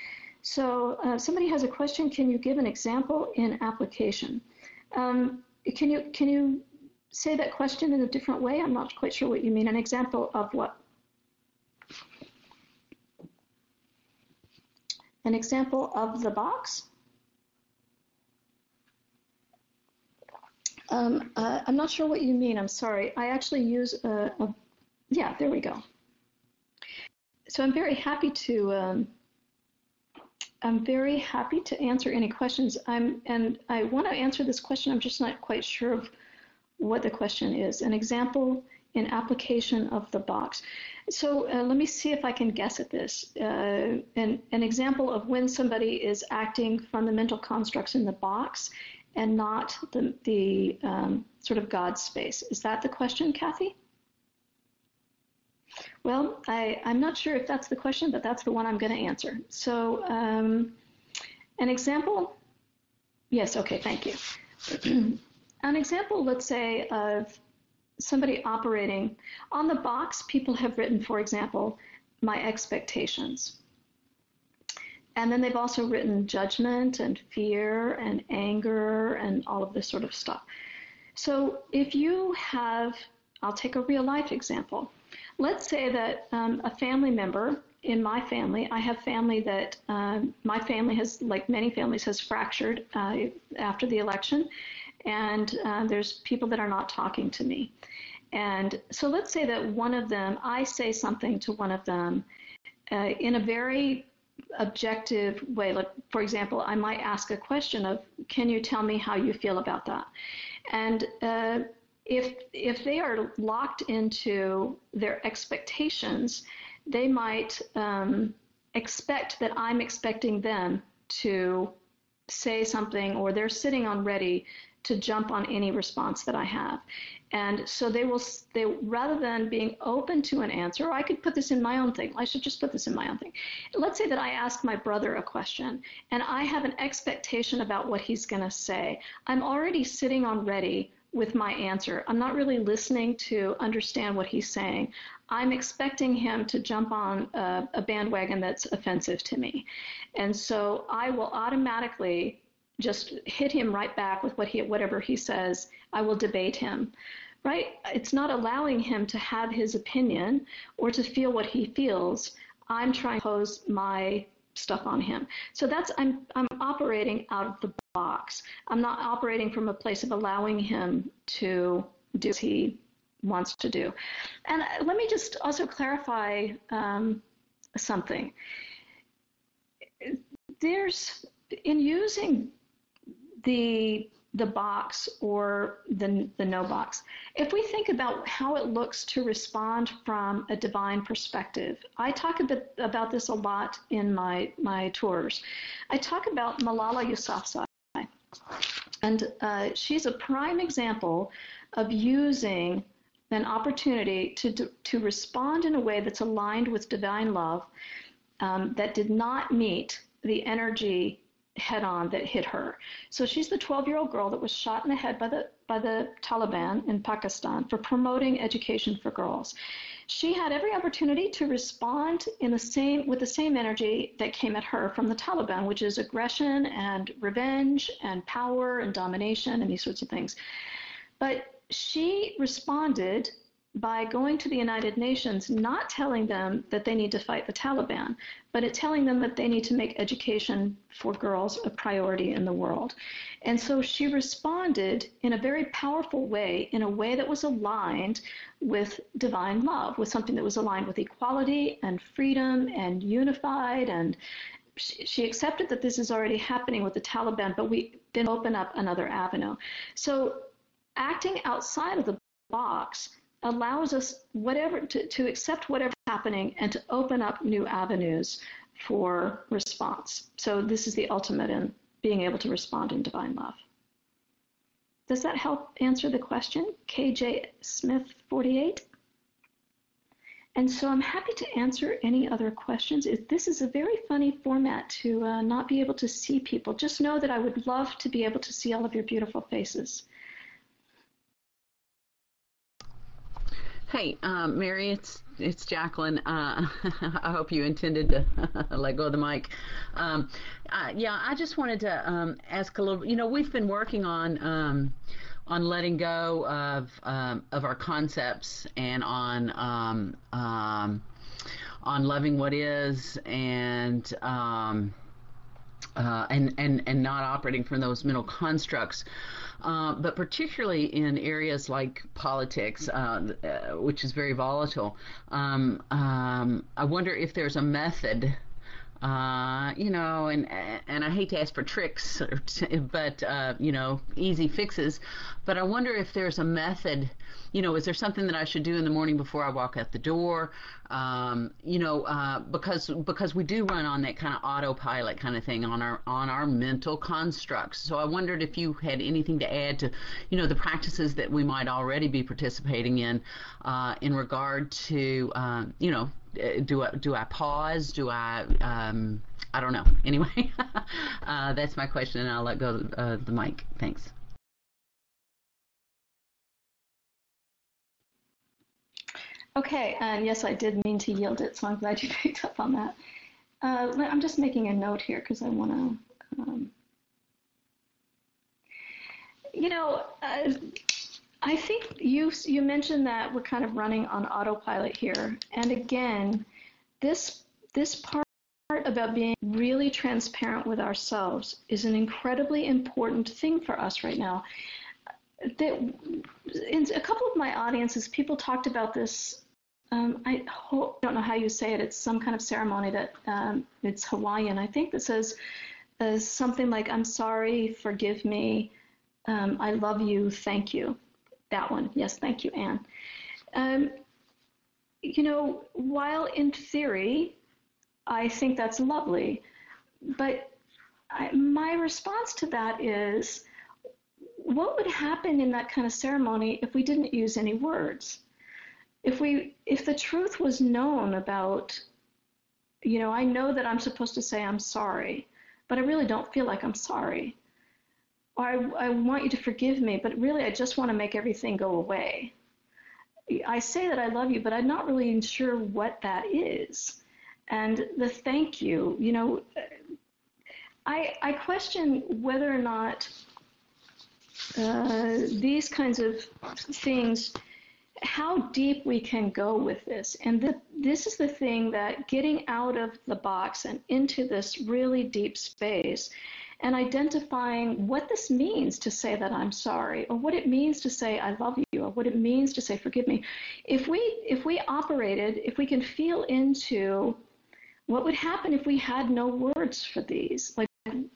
So uh, somebody has a question. Can you give an example in application? Um, can you can you say that question in a different way? I'm not quite sure what you mean. An example of what? An example of the box? Um, uh, I'm not sure what you mean. I'm sorry. I actually use a, a yeah, there we go. So I'm very happy to um, I'm very happy to answer any questions. I'm, and I want to answer this question. I'm just not quite sure of what the question is. An example in application of the box. So uh, let me see if I can guess at this. Uh, an, an example of when somebody is acting from the mental constructs in the box and not the, the um, sort of God space. Is that the question, Kathy? Well, I, I'm not sure if that's the question, but that's the one I'm going to answer. So um, an example, yes, okay, thank you. An example, let's say, of somebody operating on the box, people have written, for example, my expectations. And then they've also written judgment and fear and anger and all of this sort of stuff. So if you have, I'll take a real life example. Let's say that um, a family member in my family, I have family that um, my family has, like many families, has fractured uh, after the election, and uh, there's people that are not talking to me. And so let's say that one of them, I say something to one of them uh, in a very objective way. Like, for example, I might ask a question of, can you tell me how you feel about that? And uh, If if they are locked into their expectations, they might um, expect that I'm expecting them to say something, or they're sitting on ready to jump on any response that I have. And so they will, they rather than being open to an answer, or I could put this in my own thing. I should just put this in my own thing. Let's say that I ask my brother a question, and I have an expectation about what he's going to say. I'm already sitting on ready, with my answer. I'm not really listening to understand what he's saying. I'm expecting him to jump on a, a bandwagon that's offensive to me. And so I will automatically just hit him right back with what he, whatever he says. I will debate him, right? It's not allowing him to have his opinion or to feel what he feels. I'm trying to pose my stuff on him. So that's, I'm, I'm operating out of the box. I'm not operating from a place of allowing him to do what he wants to do. And let me just also clarify um, something. There's, in using the the box or the the no box, if we think about how it looks to respond from a divine perspective, I talk a bit about this a lot in my my tours. I talk about Malala Yousafzai, and uh, she's a prime example of using an opportunity to to respond in a way that's aligned with divine love, um, that did not meet the energy head on that hit her. So she's the twelve-year-old girl that was shot in the head by the by the Taliban in Pakistan for promoting education for girls. She had every opportunity to respond in the same with the same energy that came at her from the Taliban, which is aggression and revenge and power and domination and these sorts of things. But she responded by going to the United Nations, not telling them that they need to fight the Taliban, but it telling them that they need to make education for girls a priority in the world. And so she responded in a very powerful way, in a way that was aligned with divine love, with something that was aligned with equality and freedom and unified. And she, she accepted that this is already happening with the Taliban, but we then open up another avenue. So acting outside of the box allows us whatever to, to accept whatever's happening and to open up new avenues for response. So this is the ultimate in being able to respond in divine love. Does that help answer the question? K J Smith forty-eight. And so I'm happy to answer any other questions. This is a very funny format to uh, not be able to see people. Just know that I would love to be able to see all of your beautiful faces. Hey, um, Mary, it's it's Jacqueline. Uh, I hope you intended to let go of the mic. Um, uh, yeah, I just wanted to um, ask a little. You know, we've been working on um, on letting go of um, of our concepts and on um, um, on loving what is and. Um, Uh, and, and, and not operating from those mental constructs, uh, but particularly in areas like politics, uh, uh, which is very volatile. Um, um, I wonder if there's a method, uh, you know, and and I hate to ask for tricks, or t- but, uh, you know, easy fixes, but I wonder if there's a method. You know, is there something that I should do in the morning before I walk out the door? Um, you know, uh, because because we do run on that kind of autopilot kind of thing on our on our mental constructs. So I wondered if you had anything to add to, you know, the practices that we might already be participating in, uh, in regard to, uh, you know, do I do I pause? Do I um, I don't know. Anyway, uh, that's my question, and I'll let go of uh, the mic. Thanks. Okay, and yes, I did mean to yield it, so I'm glad you picked up on that. Uh, I'm just making a note here because I want to, um, you know, uh, I think you you mentioned that we're kind of running on autopilot here, and again, this this part about being really transparent with ourselves is an incredibly important thing for us right now. That in a couple of my audiences, people talked about this. Um, I hope, don't know how you say it. It's some kind of ceremony that um, it's Hawaiian, I think, that says uh, something like, I'm sorry, forgive me, um, I love you, thank you. That one. Yes, thank you, Anne. Um, you know, while in theory, I think that's lovely, but I, my response to that is, what would happen in that kind of ceremony if we didn't use any words? If we, if the truth was known about, you know, I know that I'm supposed to say I'm sorry, but I really don't feel like I'm sorry. or I, I want you to forgive me, but really I just want to make everything go away. I say that I love you, but I'm not really sure what that is. And the thank you, you know, I, I question whether or not uh, these kinds of things, how deep we can go with this. And the, this is the thing, that getting out of the box and into this really deep space and identifying what this means to say that I'm sorry, or what it means to say I love you, or what it means to say forgive me. If we if we operated, if we can feel into what would happen if we had no words for these, like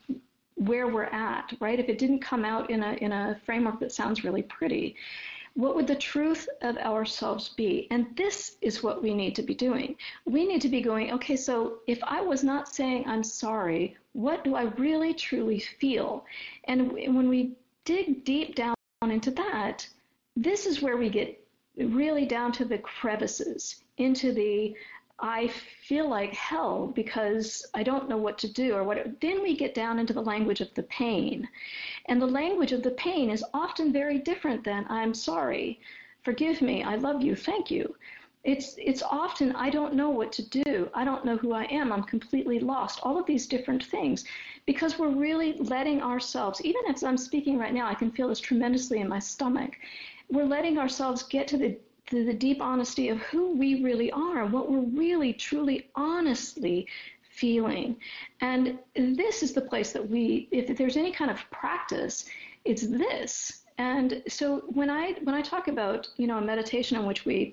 where we're at, right? If it didn't come out in a in a framework that sounds really pretty, what would the truth of ourselves be? And this is what we need to be doing. We need to be going, okay, so if I was not saying I'm sorry, what do I really truly feel? And when we dig deep down into that, this is where we get really down to the crevices, into the I feel like hell because I don't know what to do, or what. Then we get down into the language of the pain. And the language of the pain is often very different than I'm sorry, forgive me, I love you, thank you. It's it's often I don't know what to do, I don't know who I am, I'm completely lost, all of these different things, because we're really letting ourselves, even as I'm speaking right now, I can feel this tremendously in my stomach. We're letting ourselves get to the to the deep honesty of who we really are, what we're really, truly, honestly feeling. And this is the place that we, if there's any kind of practice, it's this. And so when I when I talk about, you know, a meditation in which we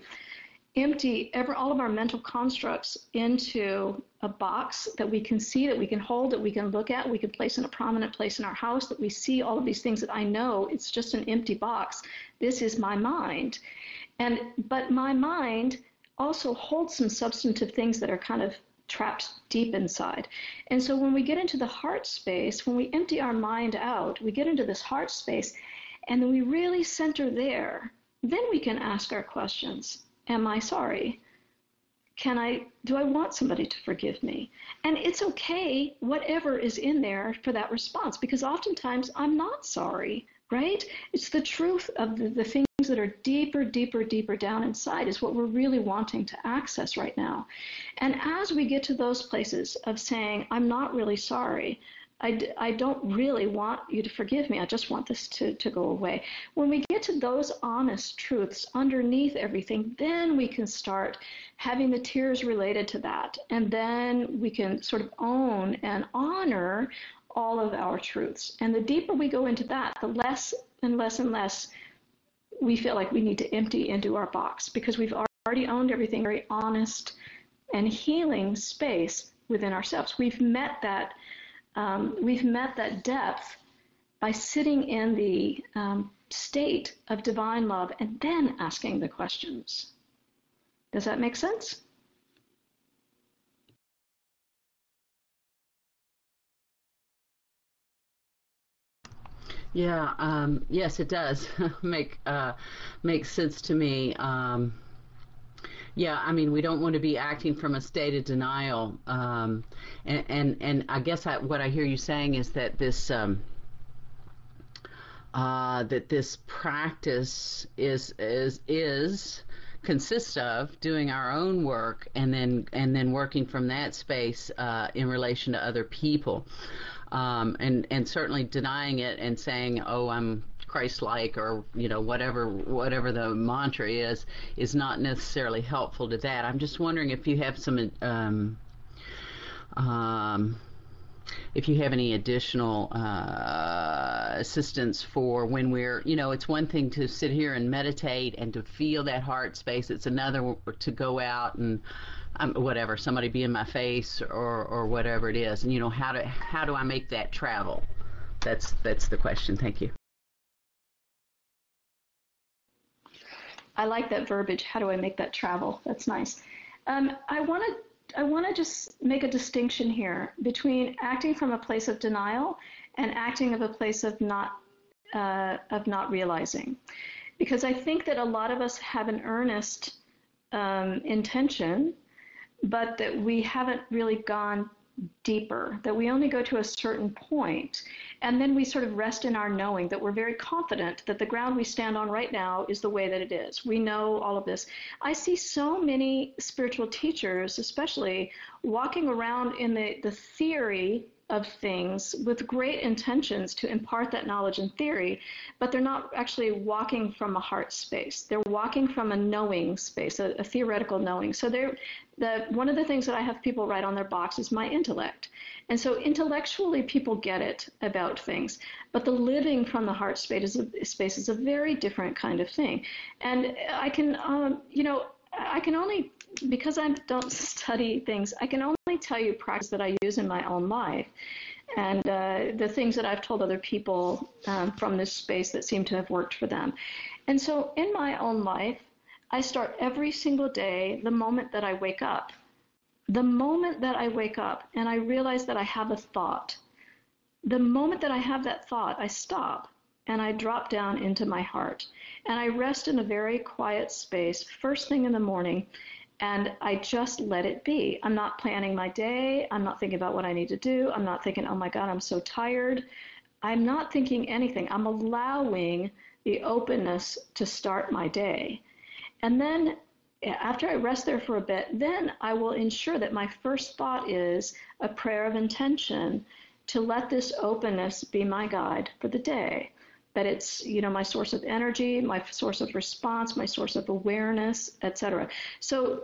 empty ever all of our mental constructs into a box that we can see, that we can hold, that we can look at, we can place in a prominent place in our house, that we see all of these things that I know it's just an empty box. This is my mind. And but my mind also holds some substantive things that are kind of trapped deep inside. And so when we get into the heart space, when we empty our mind out, we get into this heart space, and then we really center there, then we can ask our questions. Am I sorry? Can I, do I want somebody to forgive me? And it's okay, whatever is in there for that response, because oftentimes I'm not sorry, right? It's the truth of the, the things that are deeper, deeper, deeper down inside is what we're really wanting to access right now. And as we get to those places of saying, I'm not really sorry, I, d- I don't really want you to forgive me, I just want this to, to go away. When we get to those honest truths underneath everything, then we can start having the tears related to that. And then we can sort of own and honor all of our truths. And the deeper we go into that, the less and less and less we feel like we need to empty into our box, because we've already owned everything, very honest and healing space within ourselves. We've met that um, we've met that depth by sitting in the um, state of divine love and then asking the questions. Does that make sense? Yeah, um, yes, it does make uh, makes sense to me. Um, yeah, I mean, we don't want to be acting from a state of denial, um, and, and and I guess I, what I hear you saying is that this um, uh, that this practice is is is consists of doing our own work and then and then working from that space uh, in relation to other people. Um, and and certainly denying it and saying, "Oh, I'm Christ-like," or you know, whatever whatever the mantra is, is not necessarily helpful to that. I'm just wondering if you have some, um, um, if you have any additional uh, assistance for when we're, you know, it's one thing to sit here and meditate and to feel that heart space. It's another to go out and Um, whatever, somebody be in my face or, or whatever it is, and you know how do how do I make that travel? That's that's the question. Thank you. I like that verbiage. How do I make that travel? That's nice. Um, I want to I want to just make a distinction here between acting from a place of denial and acting of a place of not uh, of not realizing, because I think that a lot of us have an earnest um, intention, but that we haven't really gone deeper, that we only go to a certain point, and then we sort of rest in our knowing that we're very confident that the ground we stand on right now is the way that it is. We know all of this. I see so many spiritual teachers, especially, walking around in the, the theory of things with great intentions to impart that knowledge and theory, but they're not actually walking from a heart space. They're walking from a knowing space, a, a theoretical knowing. So they're, the, one of the things that I have people write on their box is my intellect. And so intellectually people get it about things, but the living from the heart space is a, space is a very different kind of thing. And I can, um, you know, I can only, because I don't study things, I can only tell you practice that I use in my own life, and uh, the things that I've told other people um, from this space that seem to have worked for them. And so in my own life, I start every single day the moment that I wake up. The moment that I wake up and I realize that I have a thought, the moment that I have that thought, I stop and I drop down into my heart. And I rest in a very quiet space first thing in the morning, and I just let it be. I'm not planning my day. I'm not thinking about what I need to do. I'm not thinking, oh my God, I'm so tired. I'm not thinking anything. I'm allowing the openness to start my day. And then after I rest there for a bit, then I will ensure that my first thought is a prayer of intention to let this openness be my guide for the day. That it's, you know, my source of energy, my source of response, my source of awareness, et cetera. So,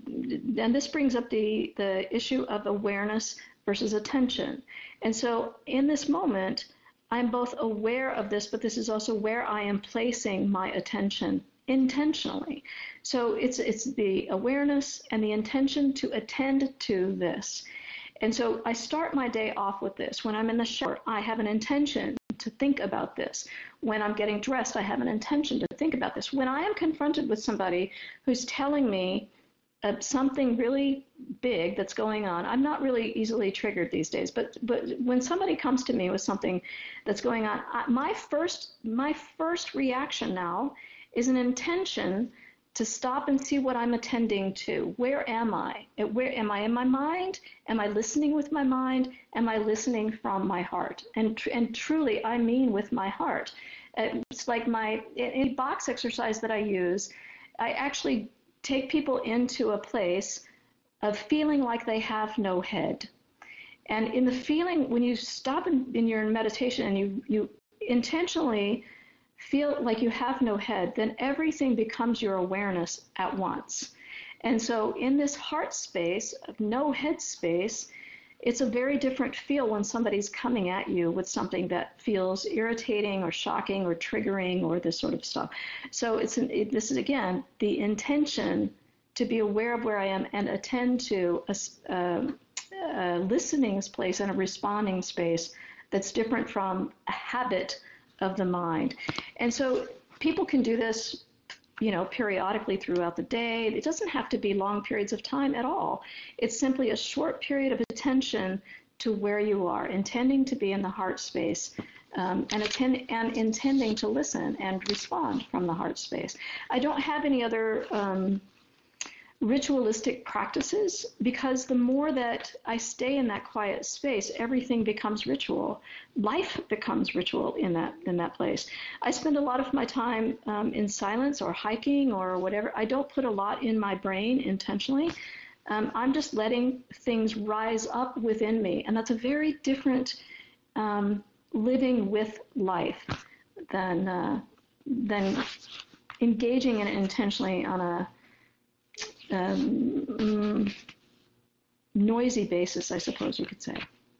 and this brings up the, the issue of awareness versus attention. And so in this moment, I'm both aware of this, but this is also where I am placing my attention intentionally. So it's, it's the awareness and the intention to attend to this. And so I start my day off with this. When I'm in the shower, I have an intention to think about this. When I'm getting dressed, I have an intention to think about this. When I am confronted with somebody who's telling me uh, something really big that's going on, I'm not really easily triggered these days, but but when somebody comes to me with something that's going on, I, my first my first reaction now is an intention to stop and see what I'm attending to. Where am I? Where am I in my mind? Am I listening with my mind? Am I listening from my heart? And tr- and truly, I mean with my heart. Uh, it's like my in box exercise that I use. I actually take people into a place of feeling like they have no head. And in the feeling, when you stop in, in your meditation and you you intentionally feel like you have no head, then everything becomes your awareness at once. And so in this heart space, of no head space, it's a very different feel when somebody's coming at you with something that feels irritating or shocking or triggering or this sort of stuff. So it's an, it, this is, again, the intention to be aware of where I am and attend to a, a, a listening space and a responding space that's different from a habit of the mind. And so people can do this, you know, periodically throughout the day. It doesn't have to be long periods of time at all. It's simply a short period of attention to where you are, intending to be in the heart space, um, and, attend, and intending to listen and respond from the heart space. I don't have any other um, ritualistic practices, because the more that I stay in that quiet space, everything becomes ritual. Life becomes ritual in that in that place. I spend a lot of my time um, in silence or hiking or whatever. I don't put a lot in my brain intentionally. Um, I'm just letting things rise up within me, and that's a very different um, living with life than uh, than engaging in it intentionally on a Um, mm, noisy basis, I suppose you could say.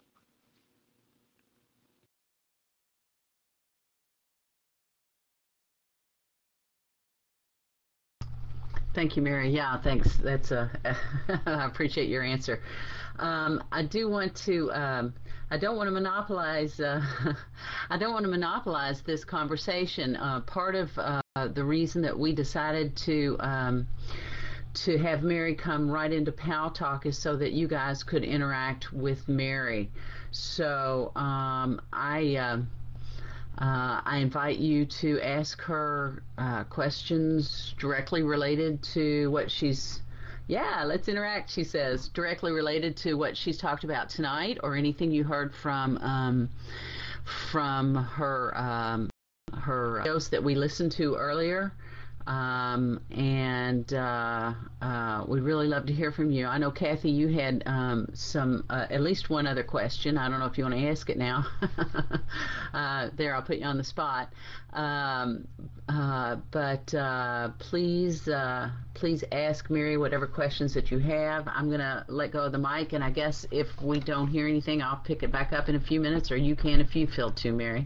Thank you, Mary. Yeah, thanks. That's a. I appreciate your answer. Um, I do want to. Um, I don't want to monopolize. Uh, I don't want to monopolize this conversation. Uh, part of uh, the reason that we decided to. Um, to have Mary come right into Pal Talk is so that you guys could interact with Mary. So um, I uh, uh, I invite you to ask her uh, questions directly related to what she's Yeah, let's interact, she says, directly related to what she's talked about tonight or anything you heard from um, from her um, her dose that we listened to earlier. Um, and uh, uh, we'd really love to hear from you. I know, Kathy, you had um, some, uh, at least one other question. I don't know if you want to ask it now. uh, there, I'll put you on the spot. Um, uh, but uh, please, uh, please ask Mary whatever questions that you have. I'm going to let go of the mic, and I guess if we don't hear anything, I'll pick it back up in a few minutes, or you can if you feel to, Mary.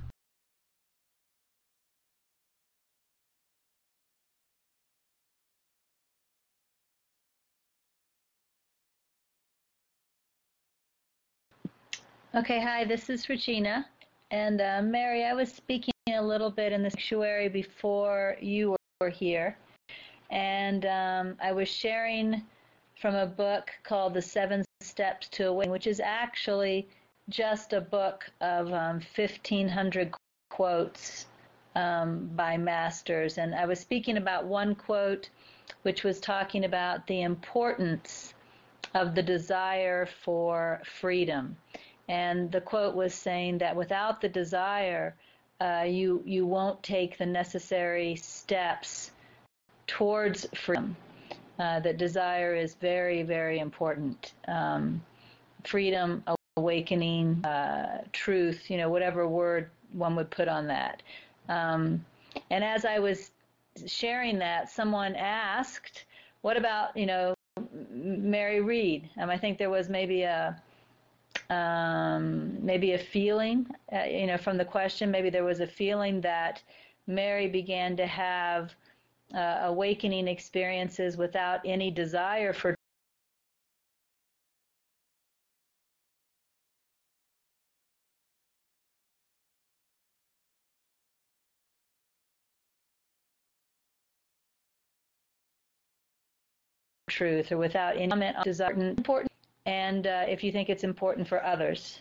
Okay, hi, this is Regina. And uh, Mary, I was speaking a little bit in the sanctuary before you were here. And um, I was sharing from a book called The Seven Steps to Awakening, which is actually just a book of um, fifteen hundred quotes um, by masters. And I was speaking about one quote, which was talking about the importance of the desire for freedom. And the quote was saying that without the desire, uh, you you won't take the necessary steps towards freedom. Uh, that desire is very, very important. Um, freedom, awakening, uh, truth, you know, whatever word one would put on that. Um, and as I was sharing that, someone asked, what about, you know, Mary Reed? Um, I think there was maybe a Um, maybe a feeling, uh, you know, from the question, maybe there was a feeling that Mary began to have uh, awakening experiences without any desire for truth or without any comment on desire important, and uh, if you think it's important for others.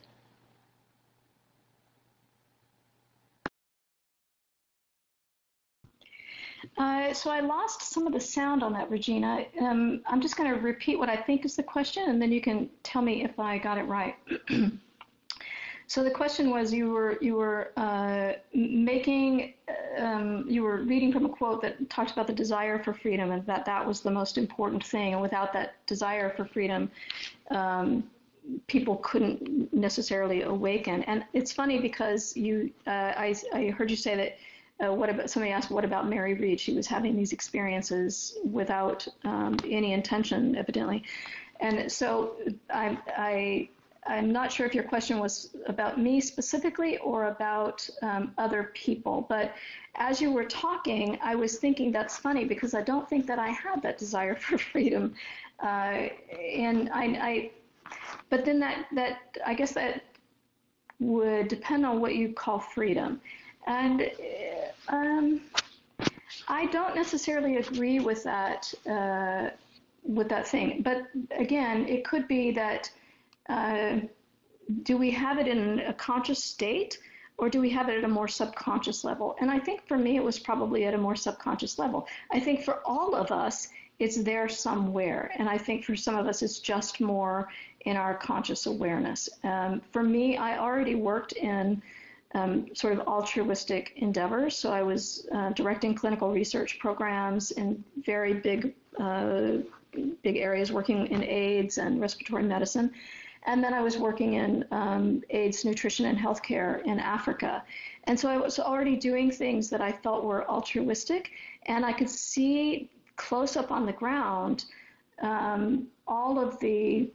Uh, so I lost some of the sound on that, Regina. Um, I'm just going to repeat what I think is the question, and then you can tell me if I got it right. So the question was, you were you were uh, making, um, you were reading from a quote that talked about the desire for freedom, and that that was the most important thing. And without that desire for freedom, um, people couldn't necessarily awaken. And it's funny because you, uh, I, I heard you say that. Uh, what about, somebody asked, what about Mary Reed? She was having these experiences without um, any intention, evidently. And so I, I, I'm not sure if your question was about me specifically or about um, other people. But as you were talking, I was thinking that's funny because I don't think that I had that desire for freedom. Uh, and I, I, but then that, that, I guess that would depend on what you call freedom. And um, I don't necessarily agree with that uh, with that thing. But again, it could be that uh, do we have it in a conscious state, or do we have it at a more subconscious level? And I think for me, it was probably at a more subconscious level. I think for all of us, it's there somewhere. And I think for some of us, it's just more in our conscious awareness. Um, for me, I already worked in Um, sort of altruistic endeavors. So I was uh, directing clinical research programs in very big, uh, big areas, working in AIDS and respiratory medicine. And then I was working in um, AIDS, nutrition, and healthcare in Africa. And so I was already doing things that I felt were altruistic, and I could see close up on the ground um, all of the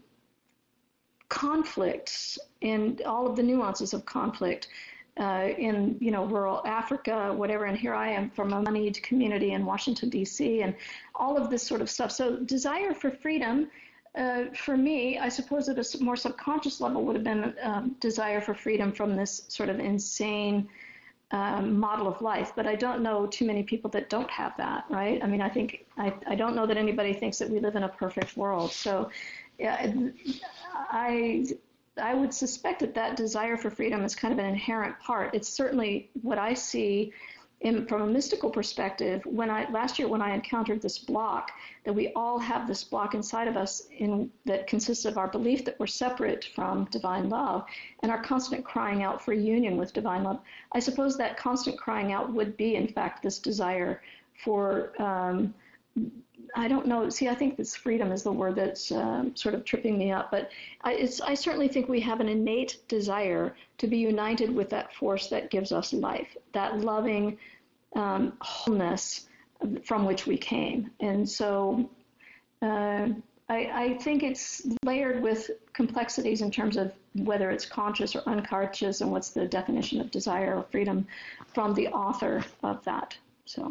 conflicts and all of the nuances of conflict Uh, in, you know, rural Africa, whatever, and here I am from a moneyed community in Washington, D C, and all of this sort of stuff. So desire for freedom, uh, for me, I suppose at a more subconscious level would have been um, desire for freedom from this sort of insane um, model of life. But I don't know too many people that don't have that, right? I mean, I think, I, I don't know that anybody thinks that we live in a perfect world. So yeah, I... I would suspect that that desire for freedom is kind of an inherent part. It's certainly what I see in, from a mystical perspective, when I last year when I encountered this block, that we all have this block inside of us in, that consists of our belief that we're separate from divine love and our constant crying out for union with divine love. I suppose that constant crying out would be, in fact, this desire for, um, I don't know, see, I think this freedom is the word that's um, sort of tripping me up, but I, it's, I certainly think we have an innate desire to be united with that force that gives us life, that loving um, wholeness from which we came. And so uh, I, I think it's layered with complexities in terms of whether it's conscious or unconscious and what's the definition of desire or freedom from the author of that. So.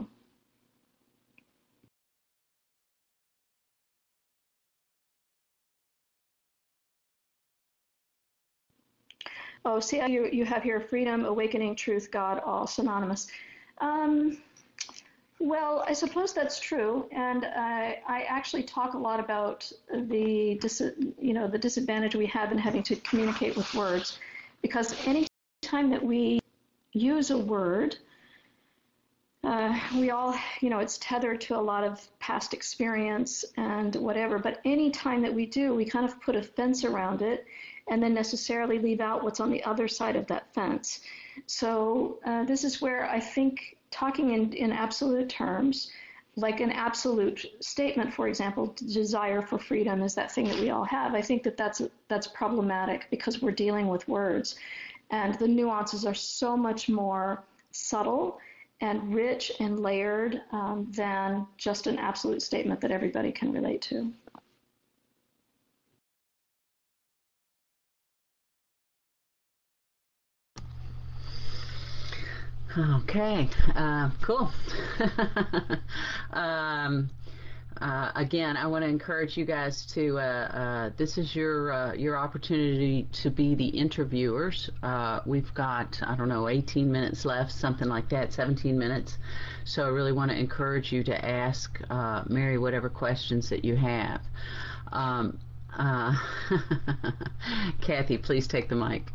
Oh, see, you, you have here freedom, awakening, truth, God, all synonymous. Um, well, I suppose that's true, and uh, I actually talk a lot about the dis- you know the disadvantage we have in having to communicate with words, because any time that we use a word, uh, we all, you know, it's tethered to a lot of past experience and whatever, but any time that we do, we kind of put a fence around it and then necessarily leave out what's on the other side of that fence. So uh, this is where I think talking in, in absolute terms, like an absolute statement, for example, desire for freedom is that thing that we all have. I think that that's, that's problematic because we're dealing with words. And the nuances are so much more subtle and rich and layered um, than just an absolute statement that everybody can relate to. Okay, uh, cool. um, uh, again, I want to encourage you guys to, uh, uh, this is your uh, your opportunity to be the interviewers. Uh, we've got, I don't know, eighteen minutes left, something like that, seventeen minutes. So I really want to encourage you to ask uh, Mary whatever questions that you have. Um, uh, Kathy, please take the mic.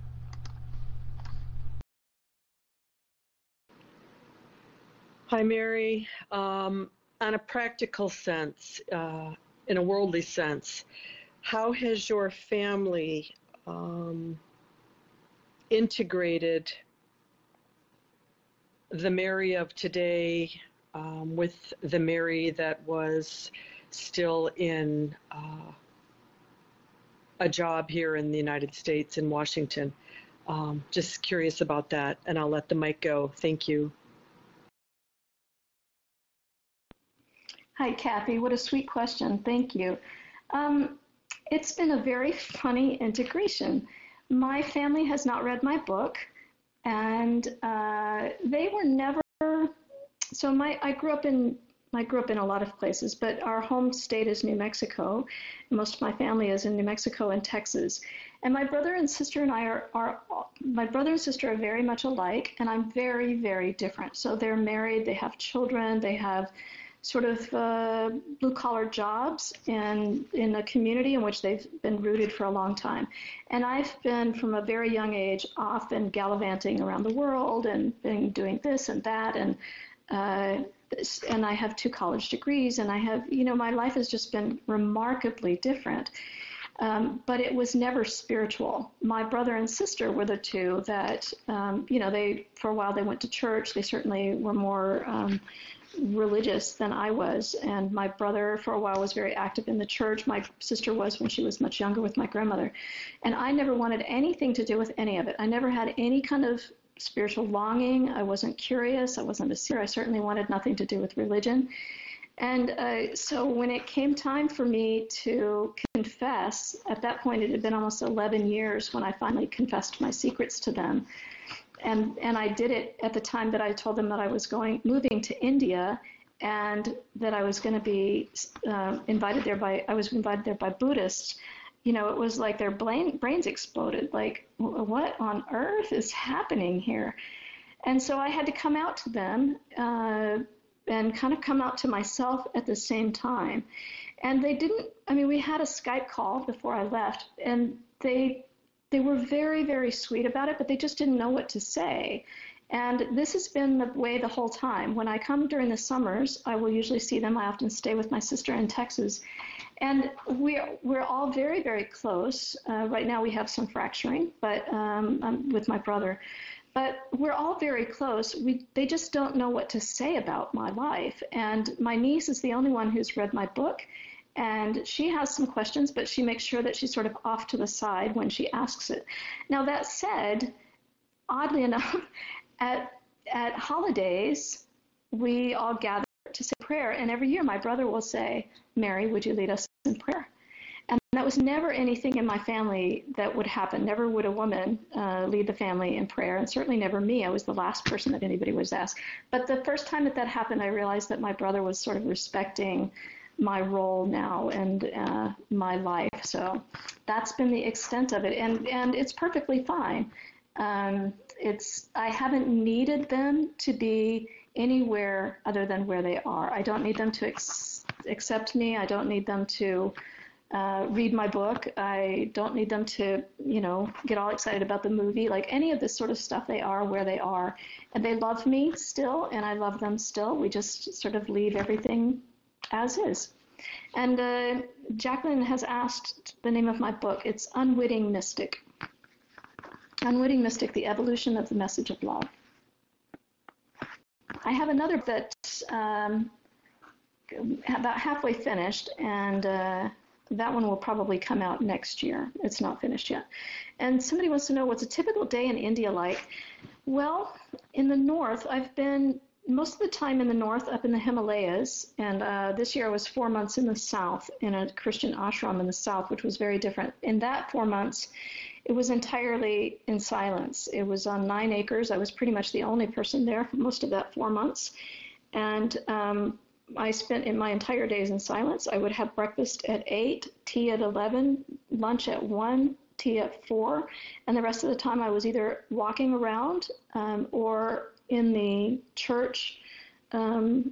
Hi, Mary. Um, on a practical sense, uh, in a worldly sense, how has your family um, integrated the Mary of today um, with the Mary that was still in uh, a job here in the United States in Washington? Um, just curious about that, and I'll let the mic go. Thank you. Hi, Kathy. What a sweet question. Thank you. Um, it's been a very funny integration. My family has not read my book, and uh, they were never. So my I grew up in I grew up in a lot of places, but our home state is New Mexico. Most of my family is in New Mexico and Texas. And my brother and sister and I are, are my brother and sister are very much alike, and I'm very, very different. So they're married, they have children, they have sort of uh, blue-collar jobs in, in a community in which they've been rooted for a long time. And I've been, from a very young age, off and gallivanting around the world and been doing this and that. And uh, this, and I have two college degrees, and I have, you know, my life has just been remarkably different. Um, but it was never spiritual. My brother and sister were the two that, um, you know, they, for a while they went to church. They certainly were more um, religious than I was, and my brother for a while was very active in the church. My sister was when she was much younger with my grandmother, and I never wanted anything to do with any of it. I never had any kind of spiritual longing. I wasn't curious. I wasn't a seer. I certainly wanted nothing to do with religion. And uh, so when it came time for me to confess, at that point it had been almost eleven years when I finally confessed my secrets to them. And and I did it at the time that I told them that I was going moving to India, and that I was going to be uh, invited there by I was invited there by Buddhists. You know, it was like their brain, brains exploded. Like, what on earth is happening here? And so I had to come out to them uh, and kind of come out to myself at the same time. And they didn't. I mean, we had a Skype call before I left, and they. They were very, very sweet about it, but they just didn't know what to say. And this has been the way the whole time. When I come during the summers, I will usually see them. I often stay with my sister in Texas. And we're, we're all very, very close. Uh, right now we have some fracturing, but um, I'm with my brother. But we're all very close. We, they just don't know what to say about my life. And my niece is the only one who's read my book. And she has some questions, but she makes sure that she's sort of off to the side when she asks it. Now, that said, oddly enough, at, at holidays, we all gather to say prayer. And every year my brother will say, Mary, would you lead us in prayer? And that was never anything in my family that would happen. Never would a woman uh, lead the family in prayer, and certainly never me. I was the last person that anybody was asked. But the first time that that happened, I realized that my brother was sort of respecting my role now and uh, my life. So that's been the extent of it, and and it's perfectly fine. Um, it's I haven't needed them to be anywhere other than where they are. I don't need them to ex- accept me. I don't need them to uh, read my book. I don't need them to, you know, get all excited about the movie. Like any of this sort of stuff, they are where they are, and they love me still, and I love them still. We just sort of leave everything as is. And uh, Jacqueline has asked the name of my book. It's Unwitting Mystic. Unwitting Mystic, The Evolution of the Message of Love. I have another that's um, about halfway finished, and uh, that one will probably come out next year. It's not finished yet. And somebody wants to know, what's a typical day in India like? Well, in the north, I've been most of the time in the north, up in the Himalayas, and uh, this year I was four months in the south in a Christian ashram in the south, which was very different. In that four months, it was entirely in silence. It was on nine acres. I was pretty much the only person there for most of that four months. And um, I spent in my entire days in silence. I would have breakfast at eight, tea at eleven, lunch at one, tea at four, and the rest of the time I was either walking around um, or in the church um,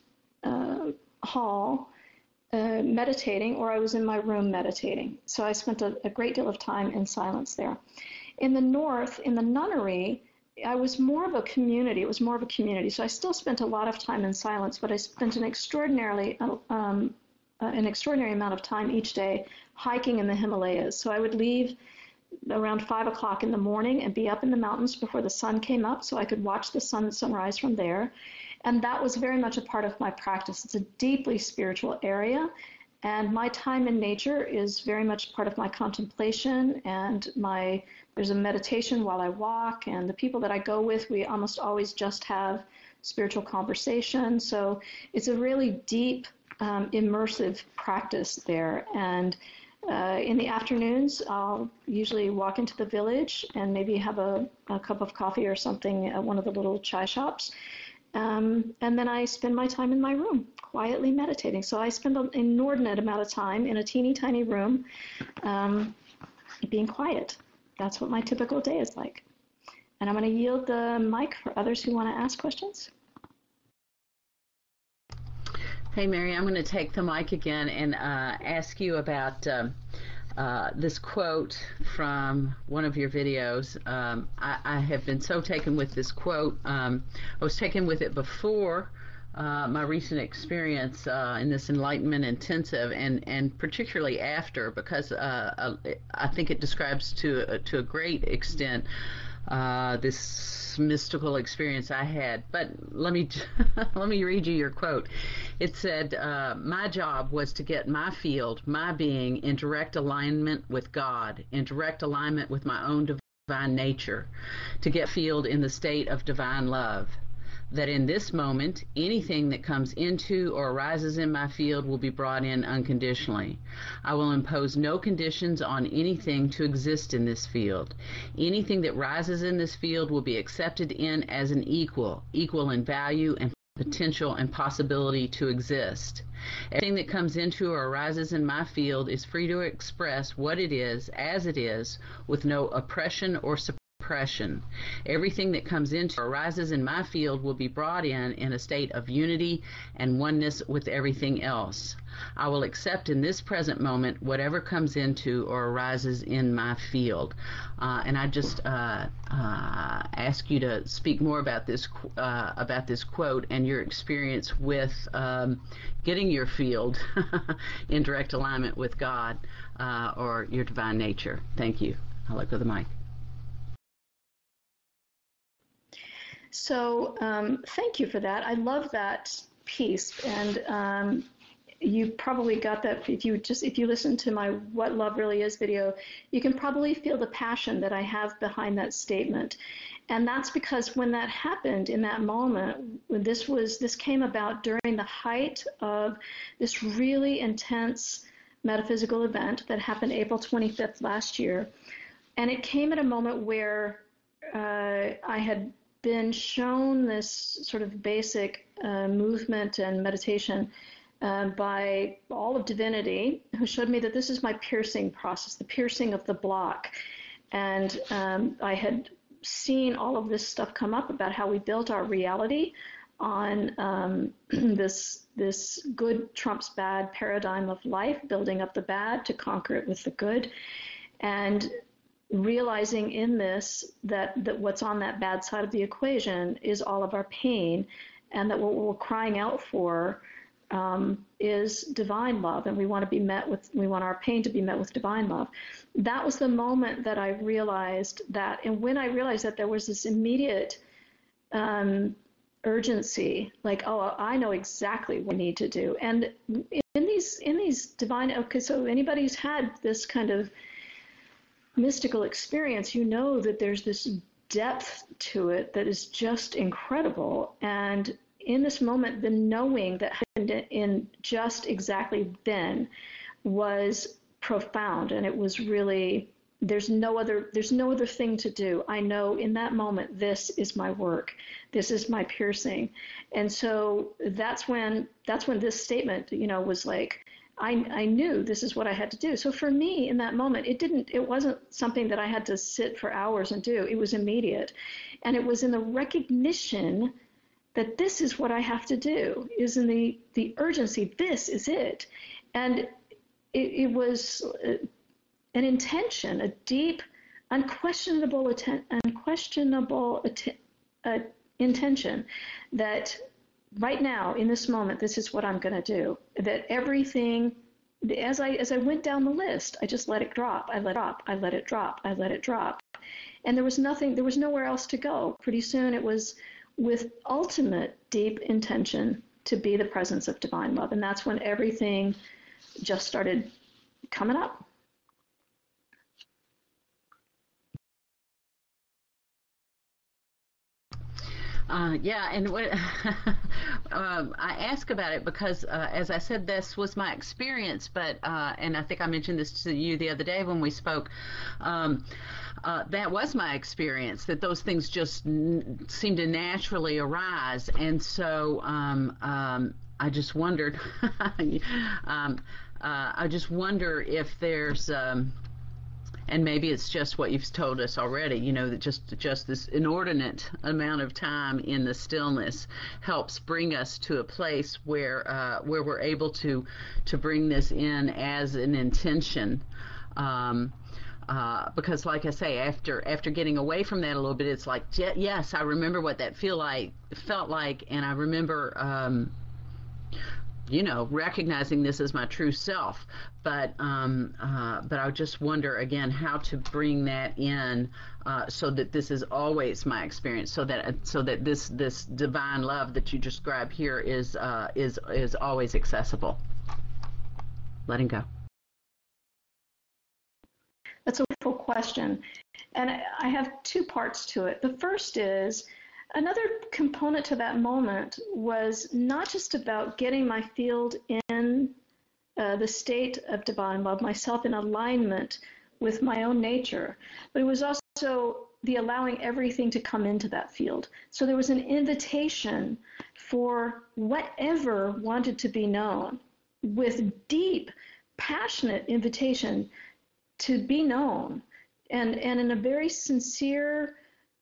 uh, hall uh, meditating, or I was in my room meditating. So I spent a, a great deal of time in silence there. In the north, in the nunnery, I was more of a community. It was more of a community. So I still spent a lot of time in silence, but I spent an extraordinarily um, uh, an extraordinary amount of time each day hiking in the Himalayas. So I would leave around five o'clock in the morning and be up in the mountains before the sun came up, so I could watch the sun sunrise from there. And that was very much a part of my practice. It's a deeply spiritual area, and my time in nature is very much part of my contemplation, and my there's a meditation while I walk, and the people that I go with, we almost always just have spiritual conversation. So it's a really deep, um, immersive practice there. And Uh, in the afternoons, I'll usually walk into the village and maybe have a, a cup of coffee or something at one of the little chai shops. Um, and then I spend my time in my room, quietly meditating. So I spend an inordinate amount of time in a teeny tiny room, um, being quiet. That's what my typical day is like. And I'm going to yield the mic for others who want to ask questions. Hey, Mary, I'm going to take the mic again and uh, ask you about um, uh, this quote from one of your videos. Um, I, I have been so taken with this quote. Um, I was taken with it before uh, my recent experience uh, in this Enlightenment Intensive, and, and particularly after, because uh, uh, I think it describes to, uh, to a great extent Uh, this mystical experience I had. But let me let me read you your quote. It said, uh, my job was to get my field, my being, in direct alignment with God, in direct alignment with my own divine nature, to get field in the state of divine love. That in this moment, anything that comes into or arises in my field will be brought in unconditionally. I will impose no conditions on anything to exist in this field. Anything that rises in this field will be accepted in as an equal, equal in value and potential and possibility to exist. Everything that comes into or arises in my field is free to express what it is as it is, with no oppression or suppression suppression. Everything that comes into or arises in my field will be brought in in a state of unity and oneness with everything else. I will accept in this present moment whatever comes into or arises in my field. Uh, and I just uh, uh, ask you to speak more about this uh, about this quote and your experience with um, getting your field in direct alignment with God uh, or your divine nature. Thank you. I'll let go of the mic. So um, thank you for that. I love that piece, and um, you probably got that if you just if you listen to my What Love Really Is video, you can probably feel the passion that I have behind that statement. And that's because when that happened in that moment, this was this came about during the height of this really intense metaphysical event that happened April twenty-fifth last year. And it came at a moment where uh, I had been shown this sort of basic uh, movement and meditation uh, by all of divinity, who showed me that this is my piercing process, the piercing of the block. And um, I had seen all of this stuff come up about how we built our reality on um, this this good trumps bad paradigm of life, building up the bad to conquer it with the good, and realizing in this that, that what's on that bad side of the equation is all of our pain, and that what we're crying out for um, is divine love, and we want to be met with, we want our pain to be met with divine love. That was the moment that I realized that, and when I realized that, there was this immediate um, urgency, like, oh, I know exactly what I need to do. And in these in these divine, okay, so anybody who's had this kind of mystical experience, you know that there's this depth to it that is just incredible. And in this moment, the knowing that happened in just exactly then was profound, and it was really, there's no other there's no other thing to do. I know in that moment, this is my work, this is my piercing. And so that's when that's when this statement, you know, was like, I, I knew this is what I had to do. So for me in that moment, it didn't, it wasn't something that I had to sit for hours and do. It was immediate. And it was in the recognition that this is what I have to do, is in the, the urgency, this is it. And it, it was an intention, a deep, unquestionable, atten- unquestionable atten- uh, intention that right now, in this moment, this is what I'm going to do. That everything, as I as I went down the list, I just let it drop. I let it drop. I let it drop. I let it drop. And there was nothing, there was nowhere else to go. Pretty soon it was with ultimate deep intention to be the presence of divine love. And that's when everything just started coming up. Uh, yeah, and what, um, I ask about it because, uh, as I said, this was my experience, but, uh, and I think I mentioned this to you the other day when we spoke, um, uh, that was my experience, that those things just n- seem to naturally arise, and so um, um, I just wondered, um, uh, I just wonder if there's... Um, And maybe it's just what you've told us already, you know, that just just this inordinate amount of time in the stillness helps bring us to a place where uh, where we're able to to bring this in as an intention. Um, uh, because, like I say, after after getting away from that a little bit, it's like, yes, I remember what that feel like felt like, and I remember. Um, you know, recognizing this as my true self, but um, uh, but I just wonder again how to bring that in uh, so that this is always my experience, so that so that this this divine love that you describe here is uh, is is always accessible. Letting go. That's a wonderful question, and I have two parts to it. The first is, another component to that moment was not just about getting my field in uh, the state of divine love, myself in alignment with my own nature, but it was also the allowing everything to come into that field. So there was an invitation for whatever wanted to be known, with deep, passionate invitation to be known, and, and in a very sincere,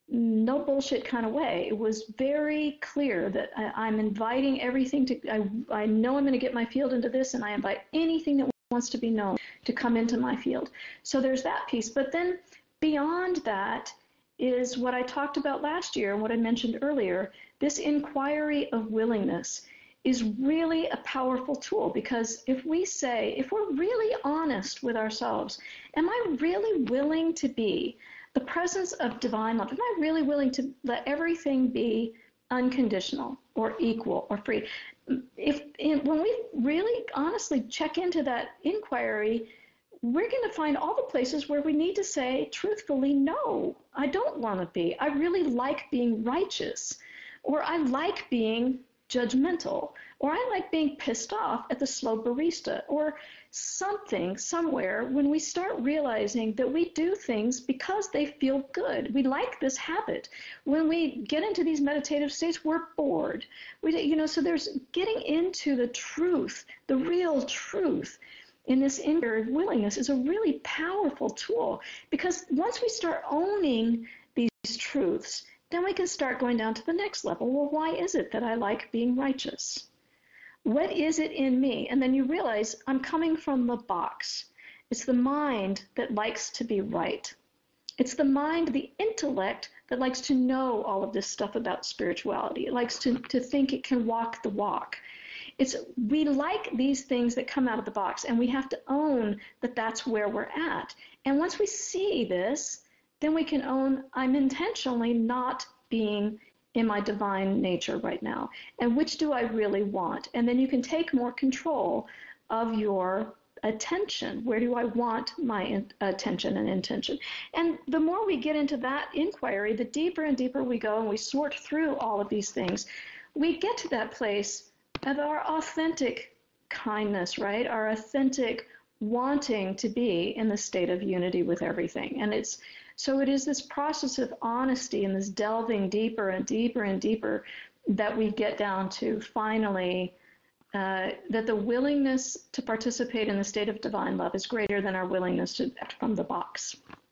no bullshit kind of way. It was very clear that I, I'm inviting everything to, I, I know I'm going to get my field into this, and I invite anything that wants to be known to come into my field. So there's that piece. But then beyond that is what I talked about last year and what I mentioned earlier. This inquiry of willingness is really a powerful tool, because if we say, if we're really honest with ourselves, am I really willing to be the presence of divine love? Am I really willing to let everything be unconditional or equal or free? If when we really honestly check into that inquiry, we're going to find all the places where we need to say truthfully, no, I don't want to be. I really like being righteous, or I like being judgmental, or I like being pissed off at the slow barista, or something somewhere. When we start realizing that we do things because they feel good, we like this habit. When we get into these meditative states, we're bored. We, you know, so there's getting into the truth, the real truth. In this inner willingness is a really powerful tool, because once we start owning these truths, then we can start going down to the next level. Well, why is it that I like being righteous? What is it in me? And then you realize I'm coming from the box. It's the mind that likes to be right. It's the mind, the intellect, that likes to know all of this stuff about spirituality. It likes to, to think it can walk the walk. It's, we like these things that come out of the box, and we have to own that that's where we're at. And once we see this, then we can own, I'm intentionally not being in my divine nature right now. And which do I really want? And then you can take more control of your attention. Where do I want my in, attention and intention? And the more we get into that inquiry, the deeper and deeper we go, and we sort through all of these things, we get to that place of our authentic kindness, right? Our authentic wanting to be in the state of unity with everything. And it's so it is this process of honesty and this delving deeper and deeper and deeper that we get down to finally uh, that the willingness to participate in the state of divine love is greater than our willingness to act from the box.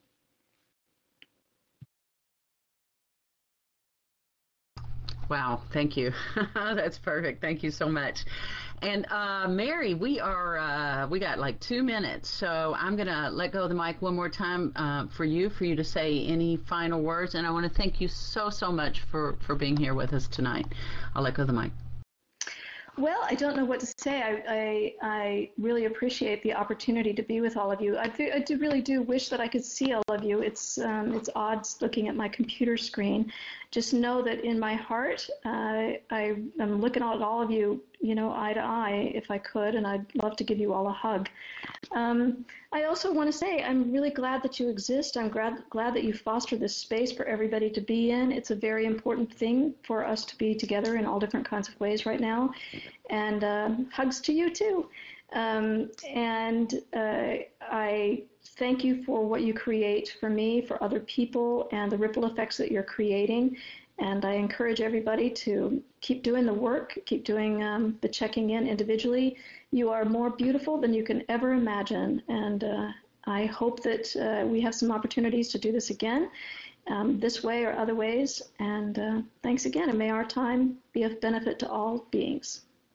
Wow, thank you. That's perfect. Thank you so much. And uh, Mary, we are uh, we got like two minutes, so I'm gonna let go of the mic one more time uh, for you, for you to say any final words. And I want to thank you so so much for for being here with us tonight. I'll let go of the mic. Well, I don't know what to say. I, I, I really appreciate the opportunity to be with all of you. I, I do really do wish that I could see all of you. It's um, it's odd looking at my computer screen. Just know that in my heart, uh, I am looking at all of you, you know, eye to eye, if I could, and I'd love to give you all a hug. Um, I also want to say I'm really glad that you exist. I'm glad, glad that you foster this space for everybody to be in. It's a very important thing for us to be together in all different kinds of ways right now. And uh, hugs to you, too. Um, and uh, I thank you for what you create for me, for other people, and the ripple effects that you're creating. And I encourage everybody to keep doing the work, keep doing um, the checking in individually. You are more beautiful than you can ever imagine. And uh, I hope that uh, we have some opportunities to do this again, um, this way or other ways. And uh, thanks again, and may our time be of benefit to all beings.